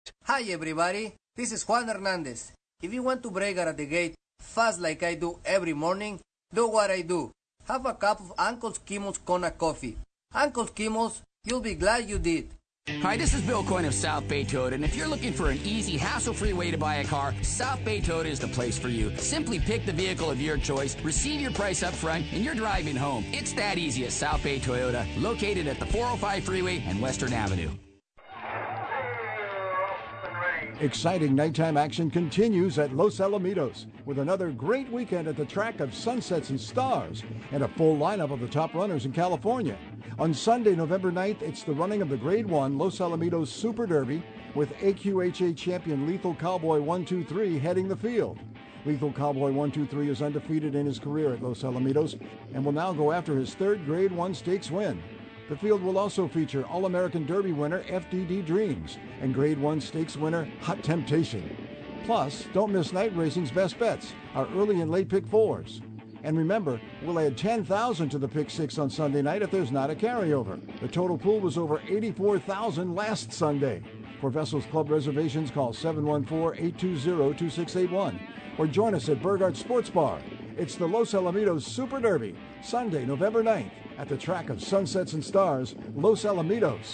Hi everybody, this is Juan Hernandez. If you want to break out of the gate fast like I do every morning, do what I do. Have a cup of Uncle Skimmel's Kona coffee. Uncle Skimmel's, you'll be glad you did. Hi, this is Bill Coyne of South Bay Toyota, and if you're looking for an easy, hassle-free way to buy a car, South Bay Toyota is the place for you. Simply pick the vehicle of your choice, receive your price up front, and you're driving home. It's that easy at South Bay Toyota, located at the 405 freeway and Western Avenue. Exciting nighttime action continues at Los Alamitos with another great weekend at the track of Sunsets and Stars and a full lineup of the top runners in California. On Sunday, November 9th, it's the running of the Grade 1 Los Alamitos Super Derby with AQHA champion Lethal Cowboy 123 heading the field. Lethal Cowboy 123 is undefeated in his career at Los Alamitos and will now go after his third Grade 1 stakes win. The field will also feature All-American Derby winner FDD Dreams and Grade 1 Stakes winner Hot Temptation. Plus, don't miss night racing's best bets, our early and late pick fours. And remember, we'll add $10,000 to the pick six on Sunday night if there's not a carryover. The total pool was over $84,000 last Sunday. For Vessels Club reservations, call 714-820-2681 or join us at Burghardt Sports Bar. It's the Los Alamitos Super Derby, Sunday, November 9th, at the track of Sunsets and Stars, Los Alamitos.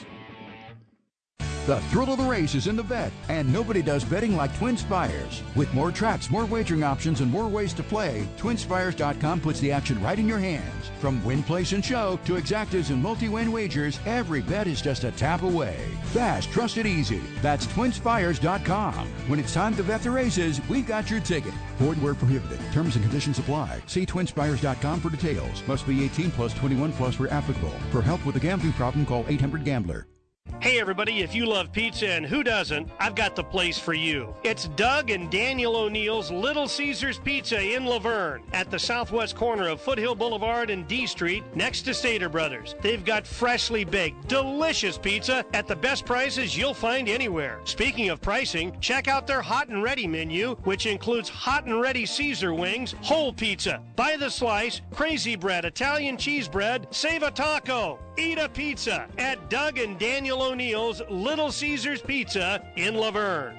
The thrill of the race is in the vet, and nobody does betting like TwinSpires. With more tracks, more wagering options, and more ways to play, TwinSpires.com puts the action right in your hands. From win, place, and show to exactas and multi-win wagers, every bet is just a tap away. Fast, trusted, easy. That's TwinSpires.com. When it's time to bet the races, we've got your ticket. Void where prohibited. Terms and conditions apply. See TwinSpires.com for details. Must be 18 plus 21 plus where applicable. For help with a gambling problem, call 800-GAMBLER. Hey everybody, if you love pizza, and who doesn't, I've got the place for you. It's Doug and Daniel O'Neill's Little Caesars Pizza in Laverne at the southwest corner of Foothill Boulevard and D Street next to Stater Brothers. They've got freshly baked, delicious pizza at the best prices you'll find anywhere. Speaking of pricing, check out their hot and ready menu, which includes hot and ready Caesar wings, whole pizza, by the slice, crazy bread, Italian cheese bread, save a taco. Eat a pizza at Doug and Daniel O'Neill's Little Caesars Pizza in Laverne.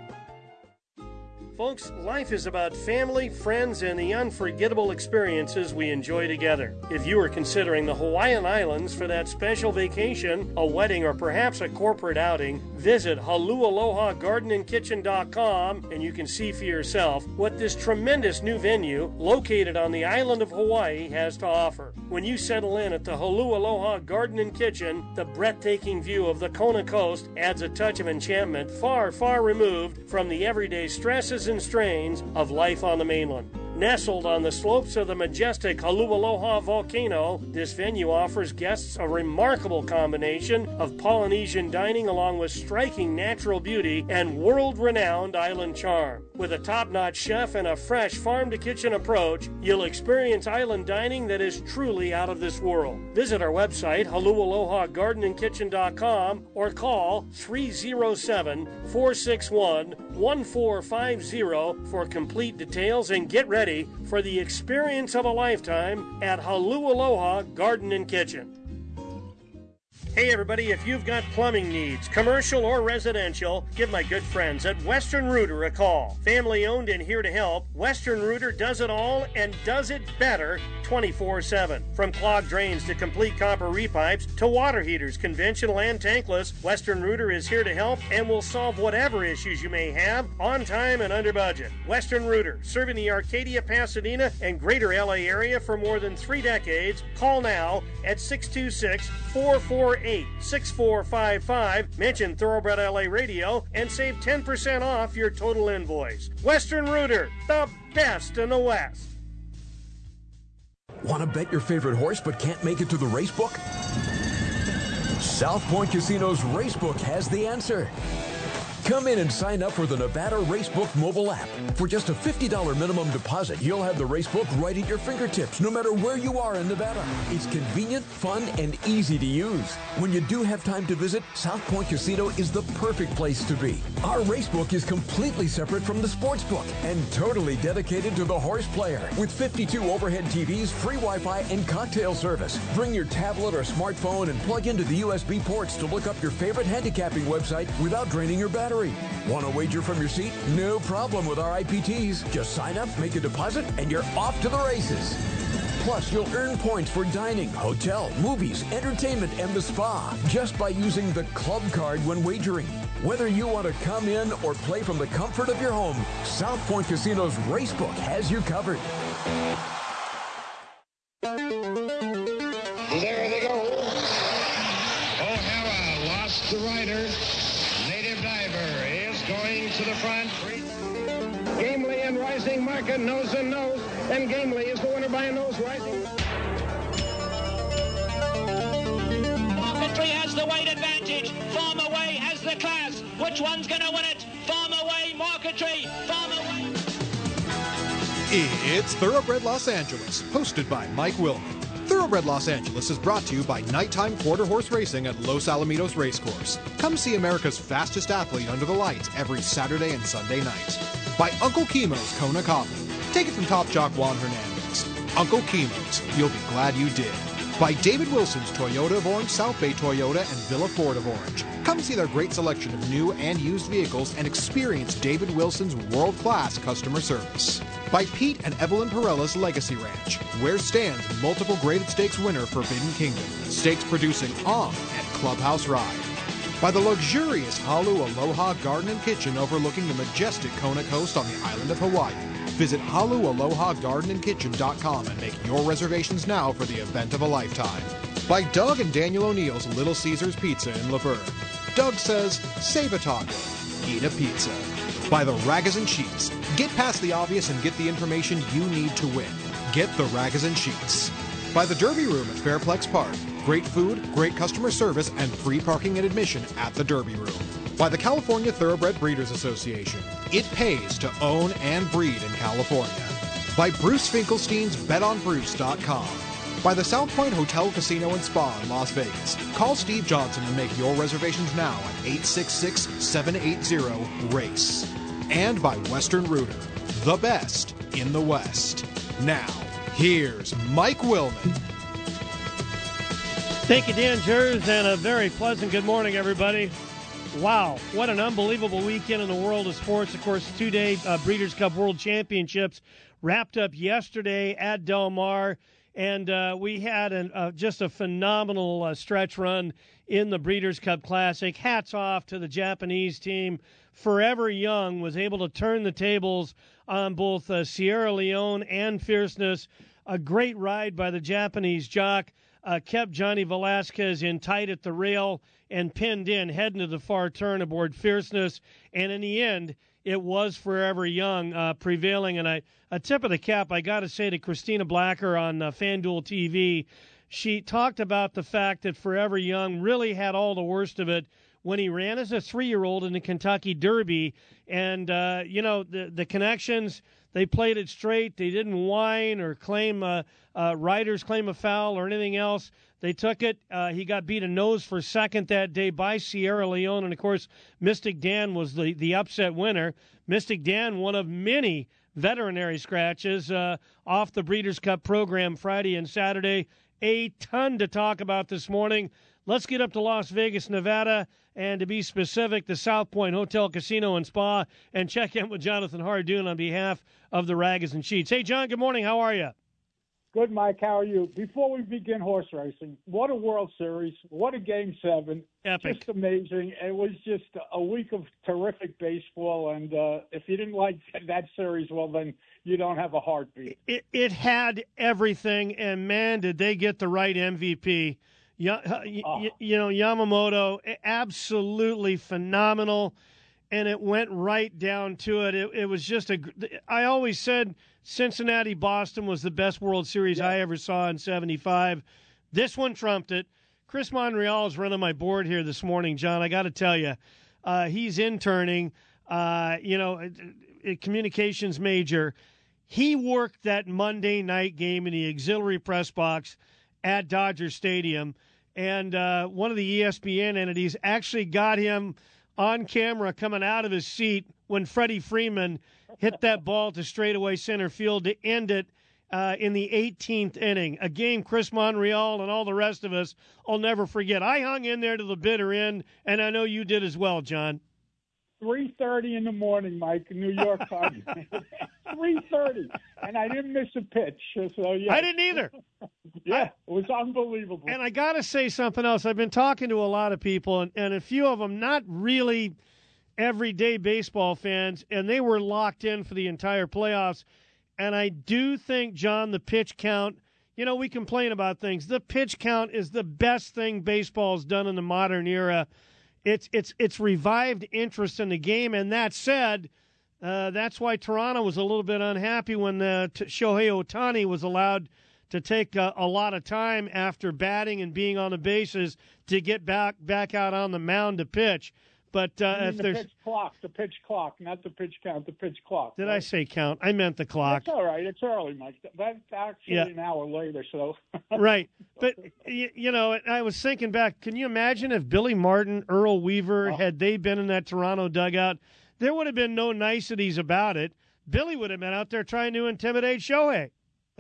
Folks, life is about family, friends, and the unforgettable experiences we enjoy together. If you are considering the Hawaiian Islands for that special vacation, a wedding, or perhaps a corporate outing, visit HaluAlohaGardenandKitchen.com and you can see for yourself what this tremendous new venue located on the island of Hawaii has to offer. When you settle in at the HaluAloha Garden and Kitchen, the breathtaking view of the Kona coast adds a touch of enchantment far, far removed from the everyday stresses and strains of life on the mainland. Nestled on the slopes of the majestic Haleakaloha volcano, this venue offers guests a remarkable combination of Polynesian dining along with striking natural beauty and world-renowned island charm. With a top-notch chef and a fresh farm-to-kitchen approach, you'll experience island dining that is truly out of this world. Visit our website, HaluAlohaGardenandKitchen.com, or call 307-461-1450 for complete details, and get ready for the experience of a lifetime at HaluAloha Garden and Kitchen. Hey everybody, if you've got plumbing needs, commercial or residential, give my good friends at Western Rooter a call. Family owned and here to help, Western Rooter does it all and does it better 24/7. From clogged drains to complete copper repipes to water heaters, conventional and tankless, Western Rooter is here to help and will solve whatever issues you may have on time and under budget. Western Rooter, serving the Arcadia, Pasadena, and greater LA area for more than 3 decades. Call now at 626-448-6455. Mention Thoroughbred LA Radio and save 10% off your total invoice. Western Rooter, the best in the West. Want to bet your favorite horse but can't make it to the racebook? South Point Casino's Racebook has the answer. Come in and sign up for the Nevada Racebook mobile app. For just a $50 minimum deposit, you'll have the racebook right at your fingertips, no matter where you are in Nevada. It's convenient, fun, and easy to use. When you do have time to visit, South Point Casino is the perfect place to be. Our racebook is completely separate from the sportsbook and totally dedicated to the horse player. With 52 overhead TVs, free Wi-Fi, and cocktail service. Bring your tablet or smartphone and plug into the USB ports to look up your favorite handicapping website without draining your battery. hurry. Want to wager from your seat? No problem with our IPTs. Just sign up, make a deposit, and you're off to the races. Plus, you'll earn points for dining, hotel, movies, entertainment, and the spa just by using the club card when wagering. Whether you want to come in or play from the comfort of your home, South Point Casino's Racebook has you covered. There they go. O'Hara lost the rider. Native Diver is going to the front. Gamely and Rising Market nose and nose, and Gamely is the winner by a nose. Rising. Marketry has the weight advantage. Farmer Way has the class. Which one's going to win it? Farmer Way, Marketry, Farmer Way. It's Thoroughbred Los Angeles, hosted by Mike Willman. Thoroughbred Los Angeles is brought to you by nighttime quarter horse racing at Los Alamitos Racecourse. Come see America's fastest athlete under the lights every Saturday and Sunday night. By Uncle Chemo's Kona Coffee. Take it from Top Jock Juan Hernandez. Uncle Chemo's, you'll be glad you did. By David Wilson's Toyota of Orange, South Bay Toyota, and Villa Ford of Orange. Come see their great selection of new and used vehicles and experience David Wilson's world-class customer service. By Pete and Evelyn Perella's Legacy Ranch, where stands multiple graded stakes winner Forbidden Kingdom, stakes producing Ong at Clubhouse Ride. By the luxurious Halu Aloha Garden and Kitchen overlooking the majestic Kona Coast on the island of Hawaii. Visit HaluAlohaGardenandKitchen.com and make your reservations now for the event of a lifetime. By Doug and Daniel O'Neill's Little Caesars Pizza in Laverne. Doug says, save a taco, eat a pizza. By the Ragozin Sheets. Get past the obvious and get the information you need to win. Get the Ragozin Sheets. By the Derby Room at Fairplex Park. Great food, great customer service, and free parking and admission at the Derby Room. By the California Thoroughbred Breeders Association. It pays to own and breed in California. By Bruce Finkelstein's BetOnBruce.com. By the South Point Hotel, Casino, and Spa in Las Vegas. Call Steve Johnson and make your reservations now at 866-780-RACE. And by Western Rooter, the best in the West. Now, here's Mike Willman. Thank you, Dan Jers, and a very pleasant good morning, everybody. Wow, what an unbelievable weekend in the world of sports. Of course, two-day Breeders' Cup World Championships wrapped up yesterday at Del Mar, and we had just a phenomenal stretch run in the Breeders' Cup Classic. Hats off to the Japanese team. Forever Young was able to turn the tables on both Sierra Leone and Fierceness. A great ride by the Japanese jock. Kept Johnny Velasquez in tight at the rail and pinned in, heading to the far turn aboard Fierceness. And in the end, it was Forever Young prevailing. And a tip of the cap, I got to say to Christina Blacker on FanDuel TV, she talked about the fact that Forever Young really had all the worst of it when he ran as a 3-year-old in the Kentucky Derby. And, the connections, they played it straight. They didn't whine or claim riders claim a foul or anything else. They took it. He got beat a nose for second that day by Sierra Leone. And, of course, Mystic Dan was the upset winner. Mystic Dan, one of many veterinary scratches off the Breeders' Cup program Friday and Saturday. A ton to talk about this morning. Let's get up to Las Vegas, Nevada, and to be specific, the South Point Hotel, Casino, and Spa, and check in with Jonathan Hardoon on behalf of the Ragozin Sheets. Hey, John, good morning. How are you? Good, Mike. How are you? Before we begin horse racing, what a World Series. What a Game 7. Epic. Just amazing. It was just a week of terrific baseball, and if you didn't like that series, well, then you don't have a heartbeat. It had everything, and, man, did they get the right MVP. Yamamoto, absolutely phenomenal, and it went right down to it. It was just I always said Cincinnati-Boston was the best World Series I ever saw in 75. This one trumped it. Chris Monreal is running my board here this morning, John. I got to tell you, he's interning, communications major. He worked that Monday night game in the auxiliary press box at Dodger Stadium, and one of the ESPN entities actually got him on camera coming out of his seat when Freddie Freeman hit that ball to straightaway center field to end it in the 18th inning, a game Chris Monreal and all the rest of us will never forget. I hung in there to the bitter end, and I know you did as well, John. 3:30 in the morning, Mike, New York time. 3:30, and I didn't miss a pitch. So yeah, I didn't either. Yeah, it was unbelievable. And I got to say something else. I've been talking to a lot of people, and a few of them not really everyday baseball fans, and they were locked in for the entire playoffs. And I do think, John, the pitch count, we complain about things. The pitch count is the best thing baseball's done in the modern era. It's revived interest in the game, and that said, that's why Toronto was a little bit unhappy when Shohei Ohtani was allowed to take a lot of time after batting and being on the bases to get back out on the mound to pitch. But if there's the pitch clock, not the pitch count, the pitch clock. Did I say count? I meant the clock. That's all right. It's early, Mike. That's actually an hour later. So right. But I was thinking back. Can you imagine if Billy Martin, Earl Weaver, had they been in that Toronto dugout? There would have been no niceties about it. Billy would have been out there trying to intimidate Shohei.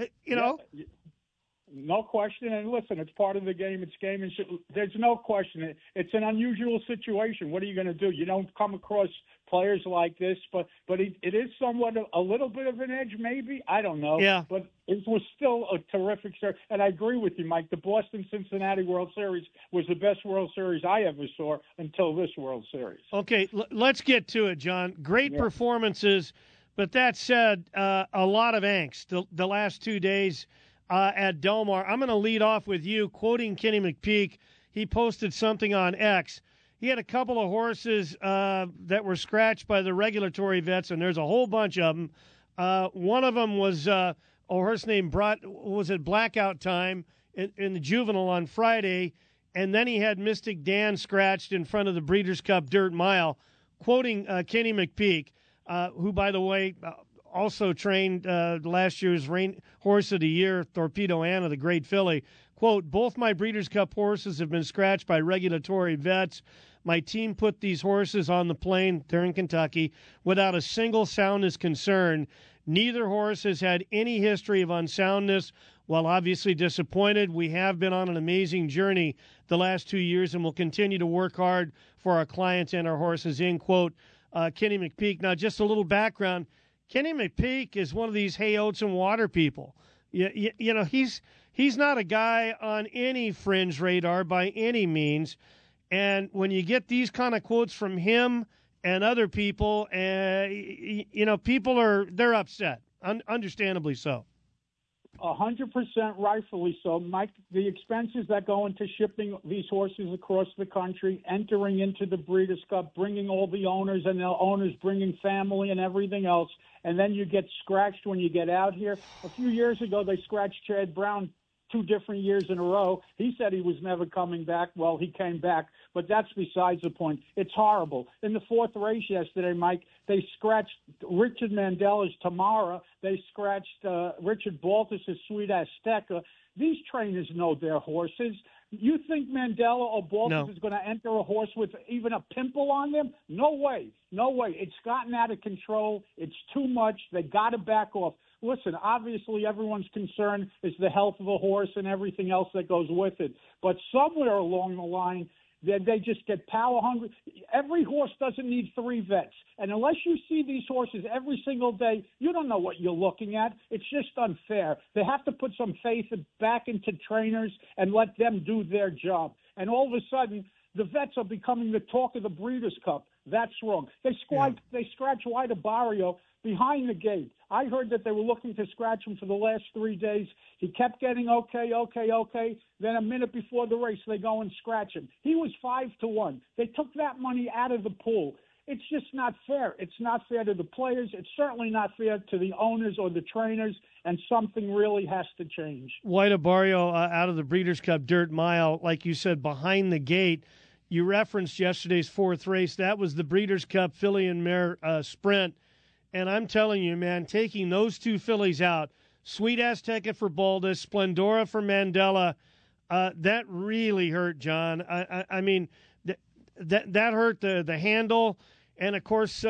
No question. And listen, it's part of the game. It's game. And there's no question. It's an unusual situation. What are you going to do? You don't come across players like this, but it is somewhat a little bit of an edge, maybe. I don't know. Yeah. But it was still a terrific series. And I agree with you, Mike. The Boston-Cincinnati World Series was the best World Series I ever saw until this World Series. Okay, let's get to it, John. Great performances. But that said, a lot of angst the last 2 days at Del Mar. I'm going to lead off with you, quoting Kenny McPeak. He posted something on X. He had a couple of horses that were scratched by the regulatory vets, and there's a whole bunch of them. One of them was a horse named Blackout Time in the juvenile on Friday, and then he had Mystic Dan scratched in front of the Breeders' Cup Dirt Mile, quoting Kenny McPeak, who, by the way, also trained last year's Horse of the Year, Torpedo Anna, the great filly. Quote, both my Breeders' Cup horses have been scratched by regulatory vets. My team put these horses on the plane, they're in Kentucky, without a single soundness concern. Neither horse has had any history of unsoundness. While obviously disappointed, we have been on an amazing journey the last 2 years and will continue to work hard for our clients and our horses, end quote, Kenny McPeak. Now, just a little background. Kenny McPeak is one of these hay, oats, and water people. He's not a guy on any fringe radar by any means. And when you get these kind of quotes from him and other people, they're upset, understandably so. 100% rightfully so. Mike, the expenses that go into shipping these horses across the country, entering into the Breeders' Cup, bringing all the owners and the owners bringing family and everything else, and then you get scratched when you get out here. A few years ago, they scratched Chad Brown 2 different years in a row. He said he was never coming back. Well, he came back, but that's besides the point. It's horrible. In the 4th race yesterday, Mike, they scratched Richard Mandela's Tamara. They scratched Richard Baltus's Sweet Azteca. These trainers know their horses. You think Mandela or Baltus is going to enter a horse with even a pimple on them? No way. No way. It's gotten out of control. It's too much. They got to back off. Listen, obviously everyone's concern is the health of a horse and everything else that goes with it. But somewhere along the line, they just get power hungry. Every horse doesn't need 3 vets. And unless you see these horses every single day, you don't know what you're looking at. It's just unfair. They have to put some faith back into trainers and let them do their job. And all of a sudden, the vets are becoming the talk of the Breeders' Cup. That's wrong. They scratch White Barrio behind the gate. I heard that they were looking to scratch him for the last 3 days. He kept getting okay. Then a minute before the race, they go and scratch him. He was 5-1. They took that money out of the pool. It's just not fair. It's not fair to the players. It's certainly not fair to the owners or the trainers, and something really has to change. White Barrio out of the Breeders' Cup Dirt Mile, like you said, behind the gate. You referenced yesterday's 4th race. That was the Breeders' Cup Filly and Mare Sprint. And I'm telling you, man, taking those 2 fillies out, Sweet Azteca for Baltus, Splendora for Mandela, that really hurt, John. I mean, that hurt the handle. And, of course,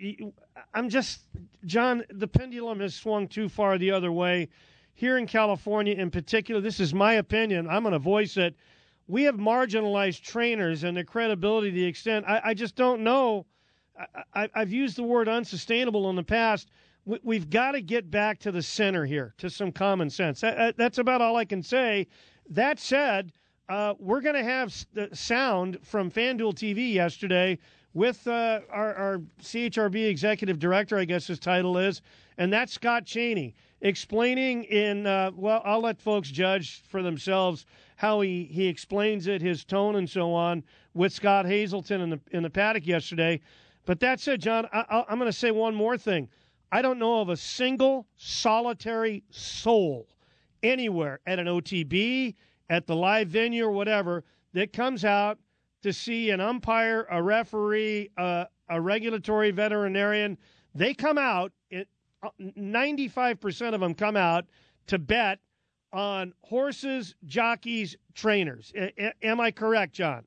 John, the pendulum has swung too far the other way. Here in California in particular, this is my opinion, I'm going to voice it, we have marginalized trainers and their credibility to the extent I just don't know. I've used the word unsustainable in the past. We've got to get back to the center here, to some common sense. That's about all I can say. That said, we're going to have sound from FanDuel TV yesterday with our CHRB executive director, I guess his title is, and that's Scott Chaney, explaining I'll let folks judge for themselves how he explains it, his tone and so on, with Scott Hazelton in the paddock yesterday. But that said, John, I'm going to say one more thing. I don't know of a single solitary soul anywhere at an OTB, at the live venue or whatever, that comes out to see an umpire, a referee, a regulatory veterinarian. They come out, 95% of them come out to bet on horses, jockeys, trainers. Am I correct, John?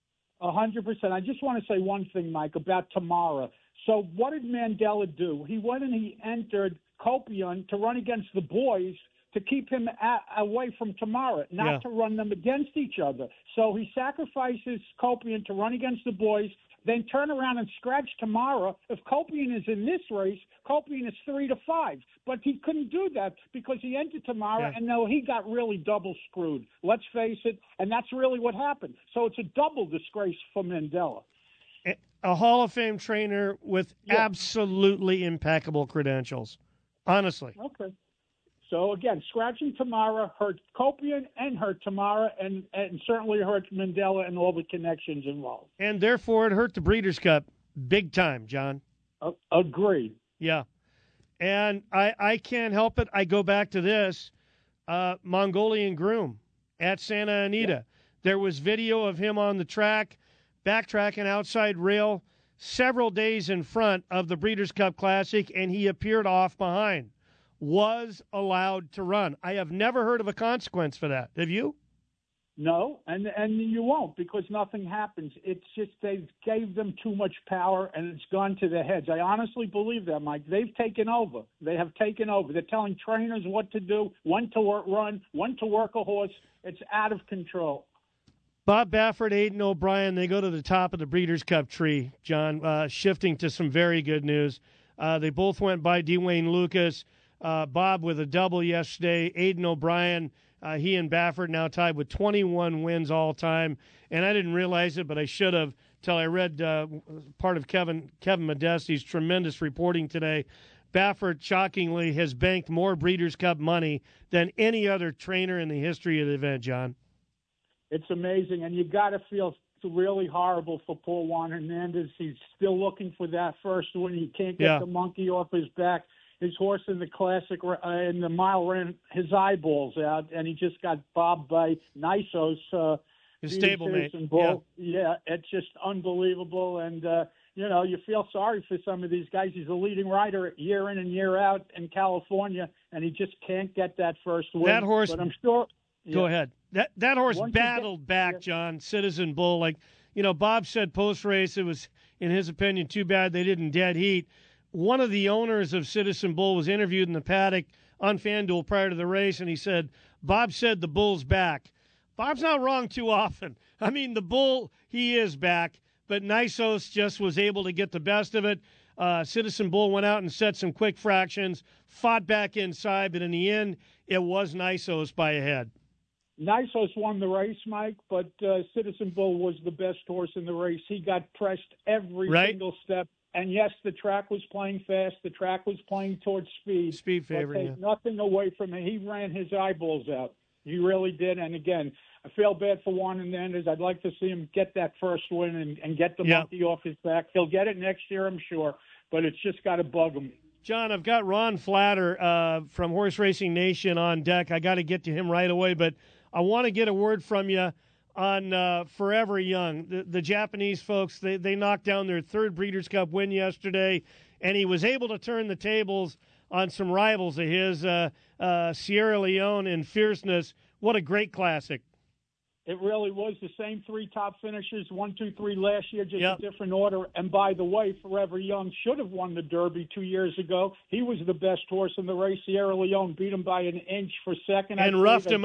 100%. I just want to say one thing, Mike, about tomorrow. So what did Mandela do? He went and he entered Copian to run against the boys to keep him away from Tamara, not to run them against each other. So he sacrifices Copian to run against the boys, then turn around and scratch Tamara. If Copian is in this race, Copian is 3-5. But he couldn't do that because he entered Tamara, and no, he got really double screwed. Let's face it, and that's really what happened. So it's a double disgrace for Mandela. A Hall of Fame trainer with absolutely impeccable credentials, honestly. Okay. So, again, scratching Tamara hurt Copian and hurt Tamara and certainly hurt Mandela and all the connections involved. And therefore it hurt the Breeders' Cup big time, John. Agreed. Yeah. And I can't help it. I go back to this Mongolian groom at Santa Anita. Yeah. There was video of him on the track, backtracking outside rail several days in front of the Breeders' Cup Classic, and he appeared off behind. Was allowed to run. I have never heard of a consequence for that. Have you? No, and you won't, because nothing happens. It's just they gave them too much power, and it's gone to their heads. I honestly believe that, Mike. They've taken over. They have taken over. They're telling trainers what to do, when to run, when to work a horse. It's out of control. Bob Baffert, Aidan O'Brien, they go to the top of the Breeders' Cup tree, John, shifting to some very good news. They both went by Dwayne Lucas. Bob with a double yesterday. Aidan O'Brien, he and Baffert now tied with 21 wins all time. And I didn't realize it, but I should have till I read part of Kevin Modesti's tremendous reporting today. Baffert, shockingly, has banked more Breeders' Cup money than any other trainer in the history of the event, John. It's amazing, and you got to feel really horrible for Paul Juan Hernandez. He's still looking for that first win. He can't get the monkey off his back. His horse in the Classic in the mile ran his eyeballs out, and he just got bobbed by Nysos. His stablemate. Yeah, it's just unbelievable. And, you feel sorry for some of these guys. He's a leading rider year in and year out in California, and he just can't get that first win. That horse. But I'm sure. Go ahead. That horse battled back, John. Citizen Bull. Like, Bob said post-race it was, in his opinion, too bad they didn't dead heat. One of the owners of Citizen Bull was interviewed in the paddock on FanDuel prior to the race, and he said, Bob said the bull's back. Bob's not wrong too often. I mean, the bull, he is back, but Nysos just was able to get the best of it. Citizen Bull went out and set some quick fractions, fought back inside, but in the end, it was Nysos by a head. Nysos won the race, Mike, but Citizen Bull was the best horse in the race. He got pressed every single step. And, yes, the track was playing fast. The track was playing towards speed. Speed favoring, take nothing away from him. He ran his eyeballs out. He really did. And, again, I feel bad for Juan Hernandez. I'd like to see him get that first win and get the monkey off his back. He'll get it next year, I'm sure, but it's just got to bug him. John, I've got Ron Flatter from Horse Racing Nation on deck. I got to get to him right away, but I want to get a word from you on Forever Young. The Japanese folks, they knocked down their third Breeders' Cup win yesterday, and he was able to turn the tables on some rivals of his, Sierra Leone and Fierceness. What a great classic. It really was the same three top finishers, 1, 2, 3 last year, just a different order. And by the way, Forever Young should have won the Derby 2 years ago. He was the best horse in the race. Sierra Leone beat him by an inch for second. And roughed him up.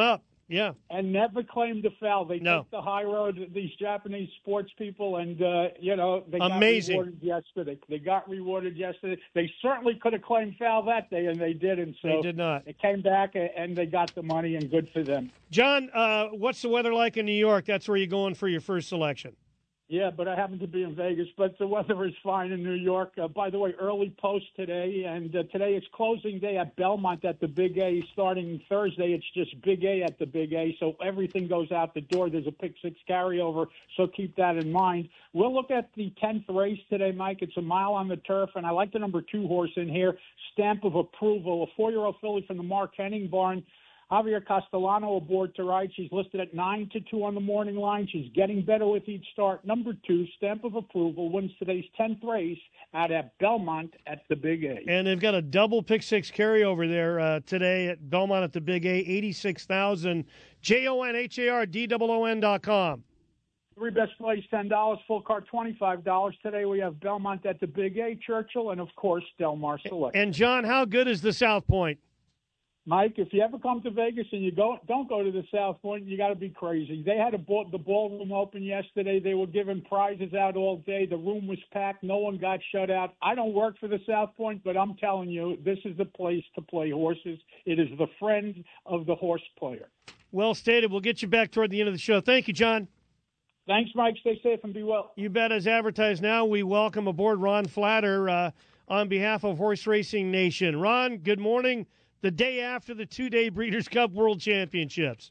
Yeah. And never claimed a foul. They take the high road, these Japanese sports people, and, they got rewarded yesterday. They certainly could have claimed foul that day, and they didn't. So they did not. They came back, and they got the money, and good for them. John, what's the weather like in New York? That's where you're going for your first selection. Yeah, but I happen to be in Vegas, but the weather is fine in New York. By the way, early post today, and today it's closing day at Belmont at the Big A. Starting Thursday, it's just Big A at the Big A, so everything goes out the door. There's a pick-6 carryover, so keep that in mind. We'll look at the 10th race today, Mike. It's a mile on the turf, and I like the number 2 horse in here, Stamp of Approval, a 4-year-old filly from the Mark Henning barn. Javier Castellano aboard to ride. She's listed at 9-2 on the morning line. She's getting better with each start. Number 2, Stamp of Approval, wins today's 10th race out at Belmont at the Big A. And they've got a double pick-6 carryover there today at Belmont at the Big A, 86,000. JONHARDOON.com. 3 best plays, $10. Full card, $25. Today we have Belmont at the Big A, Churchill, and, of course, Del Mar Select. And, John, how good is the South Point? Mike, if you ever come to Vegas and you don't go to the South Point, you got to be crazy. They had the ballroom open yesterday. They were giving prizes out all day. The room was packed. No one got shut out. I don't work for the South Point, but I'm telling you, this is the place to play horses. It is the friend of the horse player. Well stated. We'll get you back toward the end of the show. Thank you, John. Thanks, Mike. Stay safe and be well. You bet. As advertised now, we welcome aboard Ron Flatter on behalf of Horse Racing Nation. Ron, good morning. The day after the 2-day Breeders' Cup World Championships.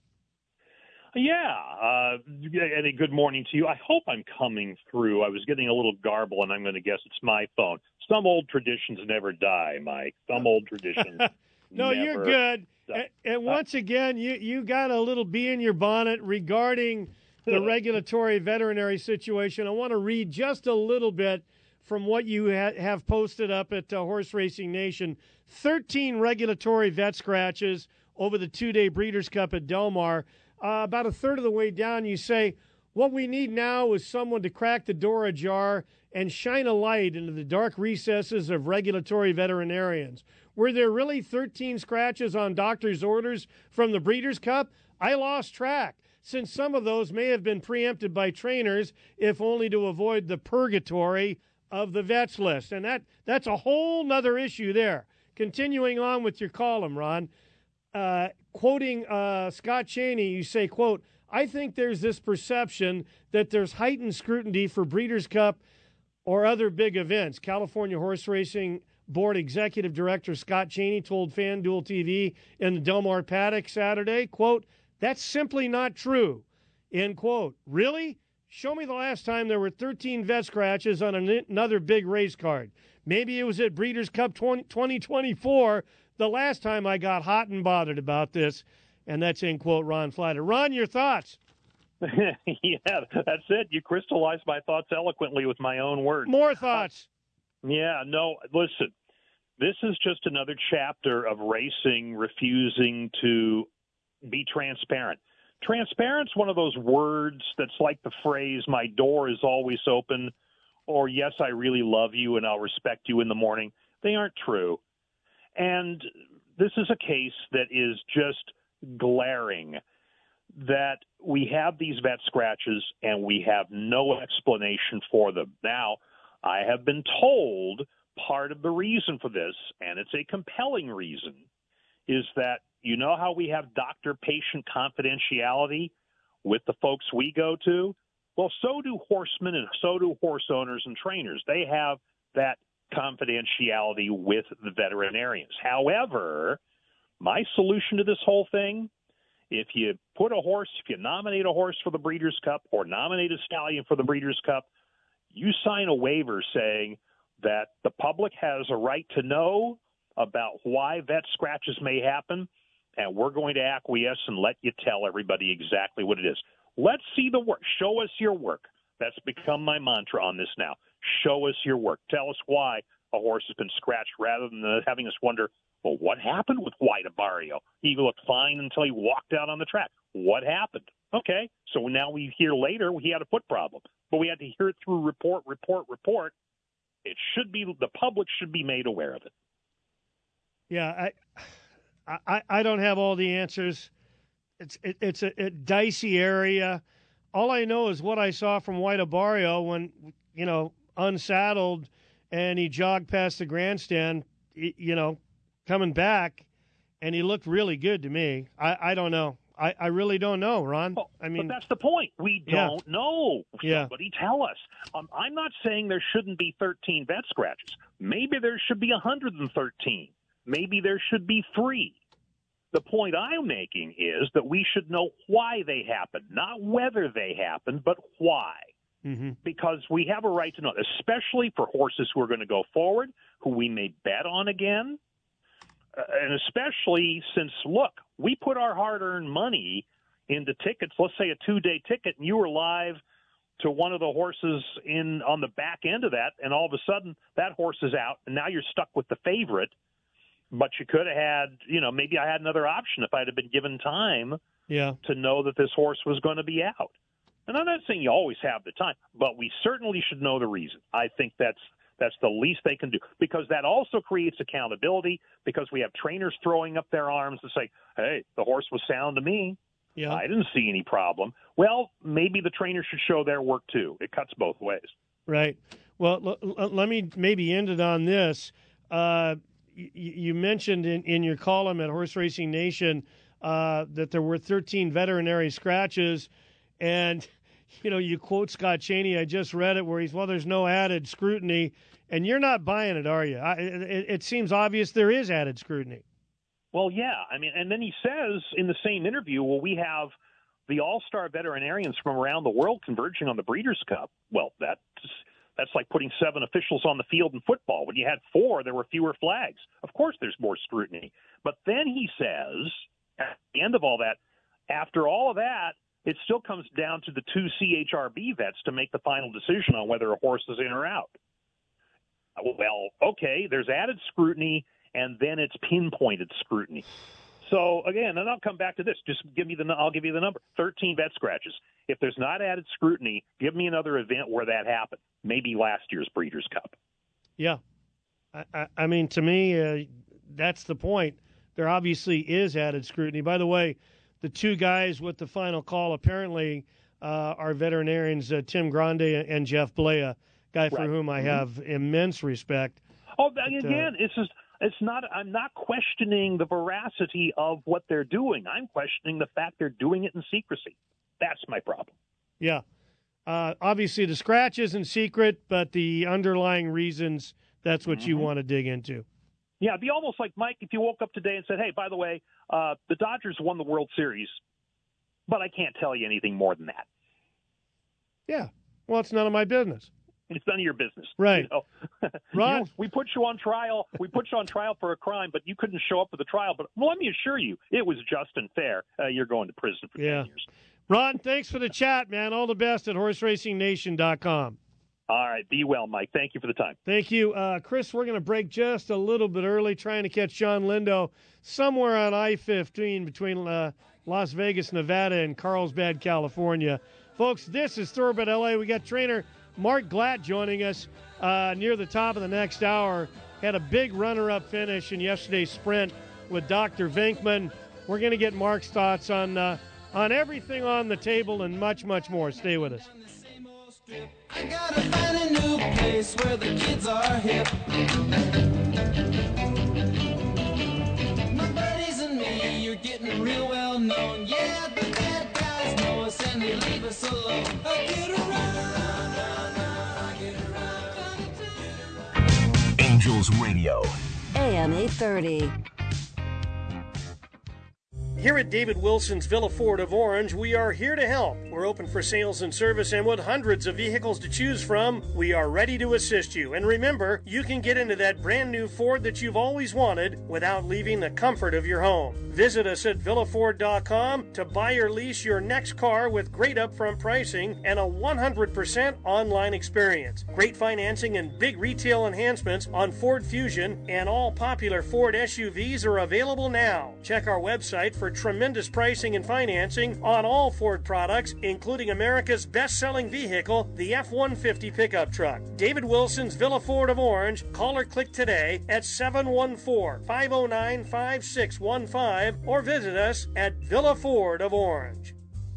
Yeah, and a good morning to you. I hope I'm coming through. I was getting a little garble, and I'm going to guess it's my phone. Some old traditions never die, Mike. Some old traditions No, never you're good. die. And once again, you got a little bee in your bonnet regarding the regulatory veterinary situation. I want to read just a little bit from what you have posted up at Horse Racing Nation. 13 regulatory vet scratches over the 2-day Breeders' Cup at Del Mar. About a third of the way down, you say, what we need now is someone to crack the door ajar and shine a light into the dark recesses of regulatory veterinarians. Were there really 13 scratches on doctor's orders from the Breeders' Cup? I lost track, since some of those may have been preempted by trainers, if only to avoid the purgatory of the vets list. And that's a whole nother issue there. Continuing on with your column, Ron, quoting Scott Cheney, you say, quote, I think there's this perception that there's heightened scrutiny for Breeders' Cup or other big events. California Horse Racing Board Executive Director Scott Cheney told FanDuel TV in the Del Mar paddock Saturday, quote, that's simply not true, end quote. Really? Show me the last time there were 13 vet scratches on another big race card. Maybe it was at Breeders' Cup 2024, the last time I got hot and bothered about this. And that's end quote Ron Flatter. Ron, your thoughts? Yeah, that's it. You crystallized my thoughts eloquently with my own words. More thoughts. Yeah, no, listen, this is just another chapter of racing refusing to be transparent. Transparent's one of those words that's like the phrase, my door is always open, or yes, I really love you and I'll respect you in the morning. They aren't true. And this is a case that is just glaring, that we have these vet scratches and we have no explanation for them. Now, I have been told part of the reason for this, and it's a compelling reason, is that you know how we have doctor-patient confidentiality with the folks we go to? Well, so do horsemen and so do horse owners and trainers. They have that confidentiality with the veterinarians. However, my solution to this whole thing, if you nominate a horse for the Breeders' Cup or nominate a stallion for the Breeders' Cup, you sign a waiver saying that the public has a right to know about why vet scratches may happen, and we're going to acquiesce and let you tell everybody exactly what it is. Let's see the work. Show us your work. That's become my mantra on this now. Show us your work. Tell us why a horse has been scratched rather than having us wonder, well, what happened with White Barrio? He looked fine until he walked out on the track. What happened? Okay, so now we hear later he had a foot problem, but we had to hear it through report. It should be, the public should be made aware of it. Yeah, I don't have all the answers. it's a dicey area. All I know is what I saw from White Abarrio when, unsaddled and he jogged past the grandstand, coming back, and he looked really good to me. I don't know. I really don't know, Ron. But that's the point. We don't know. Somebody tell us. I'm not saying there shouldn't be 13 vet scratches. Maybe there should be 113. Maybe there should be 3. The point I'm making is that we should know why they happen, not whether they happen, but why. Mm-hmm. Because we have a right to know, especially for horses who are going to go forward, who we may bet on again. And especially since, look, we put our hard-earned money into tickets, let's say a 2-day ticket, and you were live to one of the horses on the back end of that, and all of a sudden that horse is out, and now you're stuck with the favorite. But you could have had, maybe I had another option if I'd have been given time to know that this horse was going to be out. And I'm not saying you always have the time, but we certainly should know the reason. I think that's the least they can do, because that also creates accountability, because we have trainers throwing up their arms to say, hey, the horse was sound to me. Yeah. I didn't see any problem. Well, maybe the trainer should show their work too. It cuts both ways. Right. Well, let me maybe end it on this. You mentioned in your column at Horse Racing Nation that there were 13 veterinary scratches, and you quote Scott Cheney. I just read it where there's no added scrutiny, and you're not buying it, are you? It seems obvious there is added scrutiny. Well, yeah. I mean, and then he says in the same interview, well, we have the all-star veterinarians from around the world converging on the Breeders' Cup. Well, that's like putting 7 officials on the field in football. When you had 4, there were fewer flags. Of course there's more scrutiny. But then he says, at the end of all that, after all of that, it still comes down to the 2 CHRB vets to make the final decision on whether a horse is in or out. Well, okay, there's added scrutiny, and then it's pinpointed scrutiny. So, again, and I'll come back to this. Just I'll give you the number, 13 vet scratches. If there's not added scrutiny, give me another event where that happened. Maybe last year's Breeders' Cup. Yeah. I mean, to me, that's the point. There obviously is added scrutiny. By the way, the 2 guys with the final call apparently are veterinarians, Tim Grande and Jeff Blea, guy for whom I have immense respect. Oh, again, it's not. I'm not questioning the veracity of what they're doing. I'm questioning the fact they're doing it in secrecy. That's my problem. Yeah. Obviously, the scratch isn't secret, but the underlying reasons, that's what you want to dig into. Yeah, it'd be almost like, Mike, if you woke up today and said, hey, by the way, the Dodgers won the World Series, but I can't tell you anything more than that. Yeah. Well, it's none of my business. It's none of your business. Right. Ron? We put you on trial. We put you on trial for a crime, but you couldn't show up for the trial. But let me assure you, it was just and fair. You're going to prison for 10 years. Ron, thanks for the chat, man. All the best at HorseRacingNation.com. All right. Be well, Mike. Thank you for the time. Thank you. Chris, we're going to break just a little bit early, trying to catch John Lindo somewhere on I-15 between Las Vegas, Nevada, and Carlsbad, California. Folks, this is Thoroughbred LA. We got trainer Mark Glatt joining us near the top of the next hour. Had a big runner-up finish in yesterday's sprint with Dr. Venkman. We're going to get Mark's thoughts on everything on the table and much, much more. Stay with us. I gotta find a new place where the kids are hip. My buddies and me, you're getting real well known. Yeah, the bad guys know us and they leave us alone. I get around. Angels Radio. AM 830. Here at David Wilson's Villa Ford of Orange, we are here to help. We're open for sales and service, and with hundreds of vehicles to choose from, we are ready to assist you. And remember, you can get into that brand new Ford that you've always wanted without leaving the comfort of your home. Visit us at villaford.com to buy or lease your next car with great upfront pricing and a 100% online experience. Great financing and big retail enhancements on Ford Fusion and all popular Ford SUVs are available now. Check our website for tremendous pricing and financing on all Ford products, including America's best-selling vehicle, the F-150 pickup truck. David Wilson's Villa Ford of Orange. Call or click today at 714-509-5615 or visit us at Villa Ford of Orange.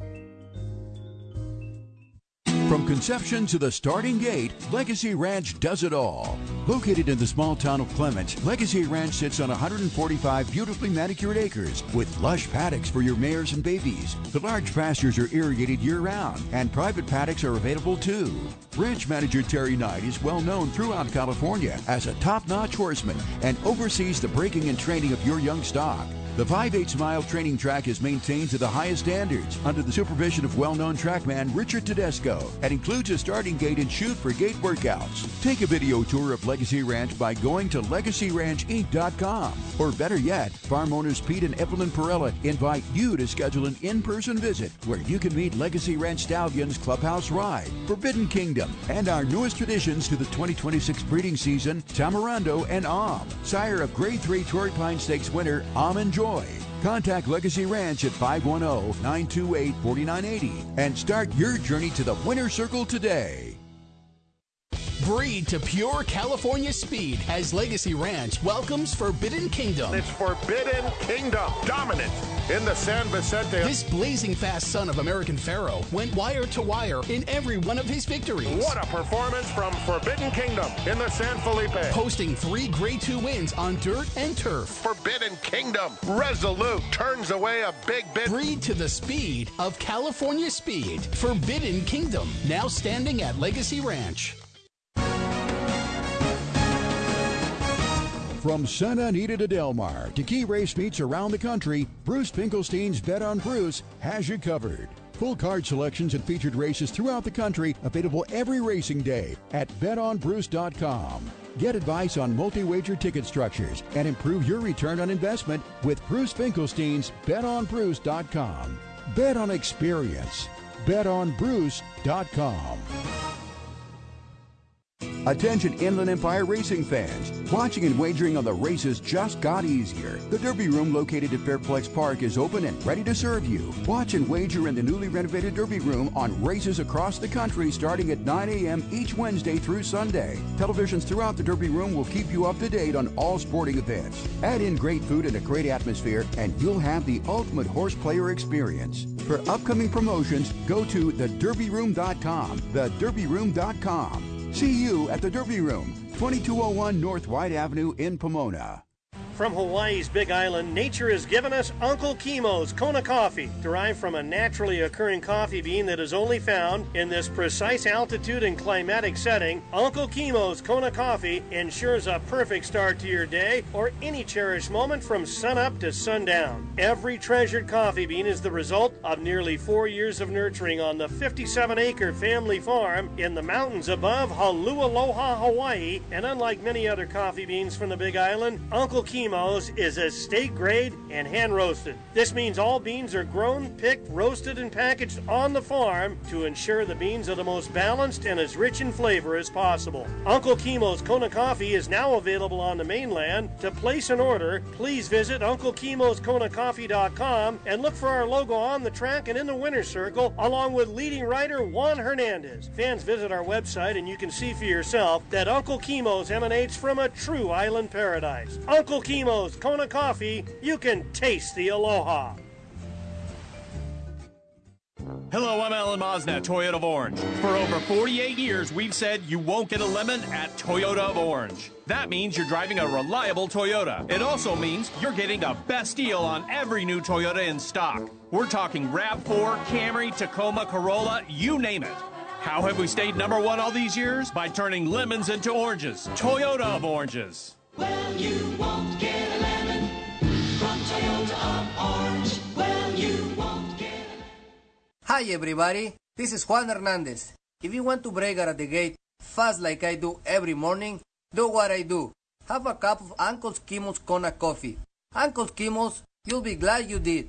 From conception to the starting gate, Legacy Ranch does it all. Located in the small town of Clements, Legacy Ranch sits on 145 beautifully manicured acres with lush paddocks for your mares and babies. The large pastures are irrigated year-round, and private paddocks are available too. Ranch manager Terry Knight is well known throughout California as a top-notch horseman and oversees the breaking and training of your young stock. The 5/8-mile training track is maintained to the highest standards under the supervision of well-known trackman Richard Tedesco and includes a starting gate and chute for gate workouts. Take a video tour of Legacy Ranch by going to LegacyRanchInc.com. Or better yet, farm owners Pete and Evelyn Perella invite you to schedule an in-person visit where you can meet Legacy Ranch Stallions Clubhouse Ride, Forbidden Kingdom, and our newest additions to the 2026 breeding season, Tamarando and Om, sire of Grade 3 Torrey Pine Stakes winner Om and Joy. Contact Legacy Ranch at 510-928-4980 and start your journey to the winner's circle today. Breed to pure California speed as Legacy Ranch welcomes Forbidden Kingdom. It's Forbidden Kingdom, dominant in the San Vicente. This blazing fast son of American Pharaoh went wire to wire in every one of his victories. What a performance from Forbidden Kingdom in the San Felipe. Posting 3 Grade 2 wins on dirt and turf. Forbidden Kingdom, resolute, turns away a big bit. Breed to the speed of California speed. Forbidden Kingdom, now standing at Legacy Ranch. From Santa Anita to Del Mar to key race meets around the country, Bruce Finkelstein's Bet on Bruce has you covered. Full card selections and featured races throughout the country available every racing day at betonbruce.com. Get advice on multi-wager ticket structures and improve your return on investment with Bruce Finkelstein's betonbruce.com. Bet on experience. betonbruce.com. Attention Inland Empire racing fans. Watching and wagering on the races just got easier. The Derby Room located at Fairplex Park is open and ready to serve you. Watch and wager in the newly renovated Derby Room on races across the country starting at 9 a.m. each Wednesday through Sunday. Televisions throughout the Derby Room will keep you up to date on all sporting events. Add in great food and a great atmosphere and you'll have the ultimate horse player experience. For upcoming promotions, go to thederbyroom.com. Thederbyroom.com. See you at the Derby Room, 2201 North White Avenue in Pomona. From Hawaii's Big Island, nature has given us Uncle Kimo's Kona coffee, derived from a naturally occurring coffee bean that is only found in this precise altitude and climatic setting. Uncle Kimo's Kona coffee ensures a perfect start to your day or any cherished moment from sunup to sundown. Every treasured coffee bean is the result of nearly 4 years of nurturing on the 57-acre family farm in the mountains above Haleakaloha, Hawaii, and unlike many other coffee beans from the Big Island, Uncle Kimo's is estate grade and hand roasted. This means all beans are grown, picked, roasted, and packaged on the farm to ensure the beans are the most balanced and as rich in flavor as possible. Uncle Kimo's Kona coffee is now available on the mainland. To place an order, please visit UncleKimosKonaCoffee.com and look for our logo on the track and in the winner's circle, along with leading writer Juan Hernandez. Fans, visit our website and you can see for yourself that Uncle Kimo's emanates from a true island paradise. Uncle Kimo's Kona Coffee, you can taste the aloha. Hello, I'm Alan Mosnett, Toyota of Orange. For over 48 years, we've said you won't get a lemon at Toyota of Orange. That means you're driving a reliable Toyota. It also means you're getting the best deal on every new Toyota in stock. We're talking RAV4, Camry, Tacoma, Corolla, you name it. How have we stayed #1 all these years? By turning lemons into oranges. Toyota of Oranges. Well, you won't get a lemon from Toyota of Orange. Well, you won't get a lemon. Hi everybody, this is Juan Hernandez. If you want to break out of the gate fast like I do every morning, do what I do. Have a cup of Uncle Kimo's Kona coffee. Uncle Kimo's, you'll be glad you did.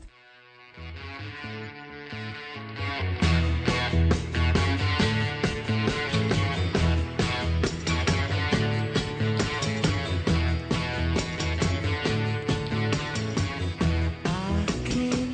I can't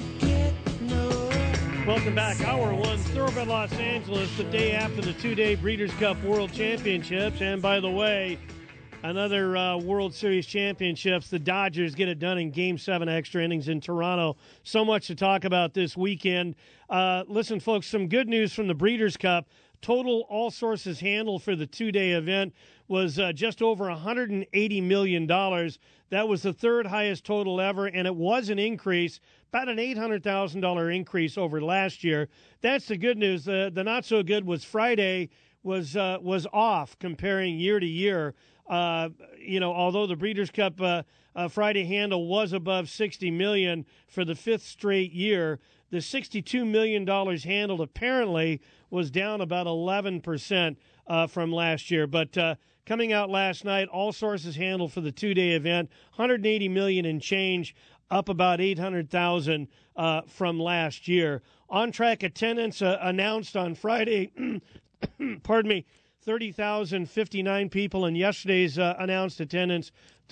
Welcome back. Hour one, Thoroughbred Los Angeles, the day after the two-day Breeders' Cup World Championships. And by the way, another World Series Championships. The Dodgers get it done in Game 7 extra innings in Toronto. So much to talk about this weekend. Listen, folks, some good news from the Breeders' Cup. Total all sources handled for the two-day event was just over $180 million. That was the third highest total ever, and it was an increase, about an $800,000 increase over last year. That's the good news. The not so good was Friday was off comparing year to year. Although the Breeders' Cup Friday handle was above $60 million for the fifth straight year, the $62 million handled apparently was down about 11% from last year. But coming out last night, all sources handled for the two-day event, $180 million and change, up about $800,000 from last year. On-track attendance announced on Friday, pardon me, 30,059 people, and yesterday's announced attendance,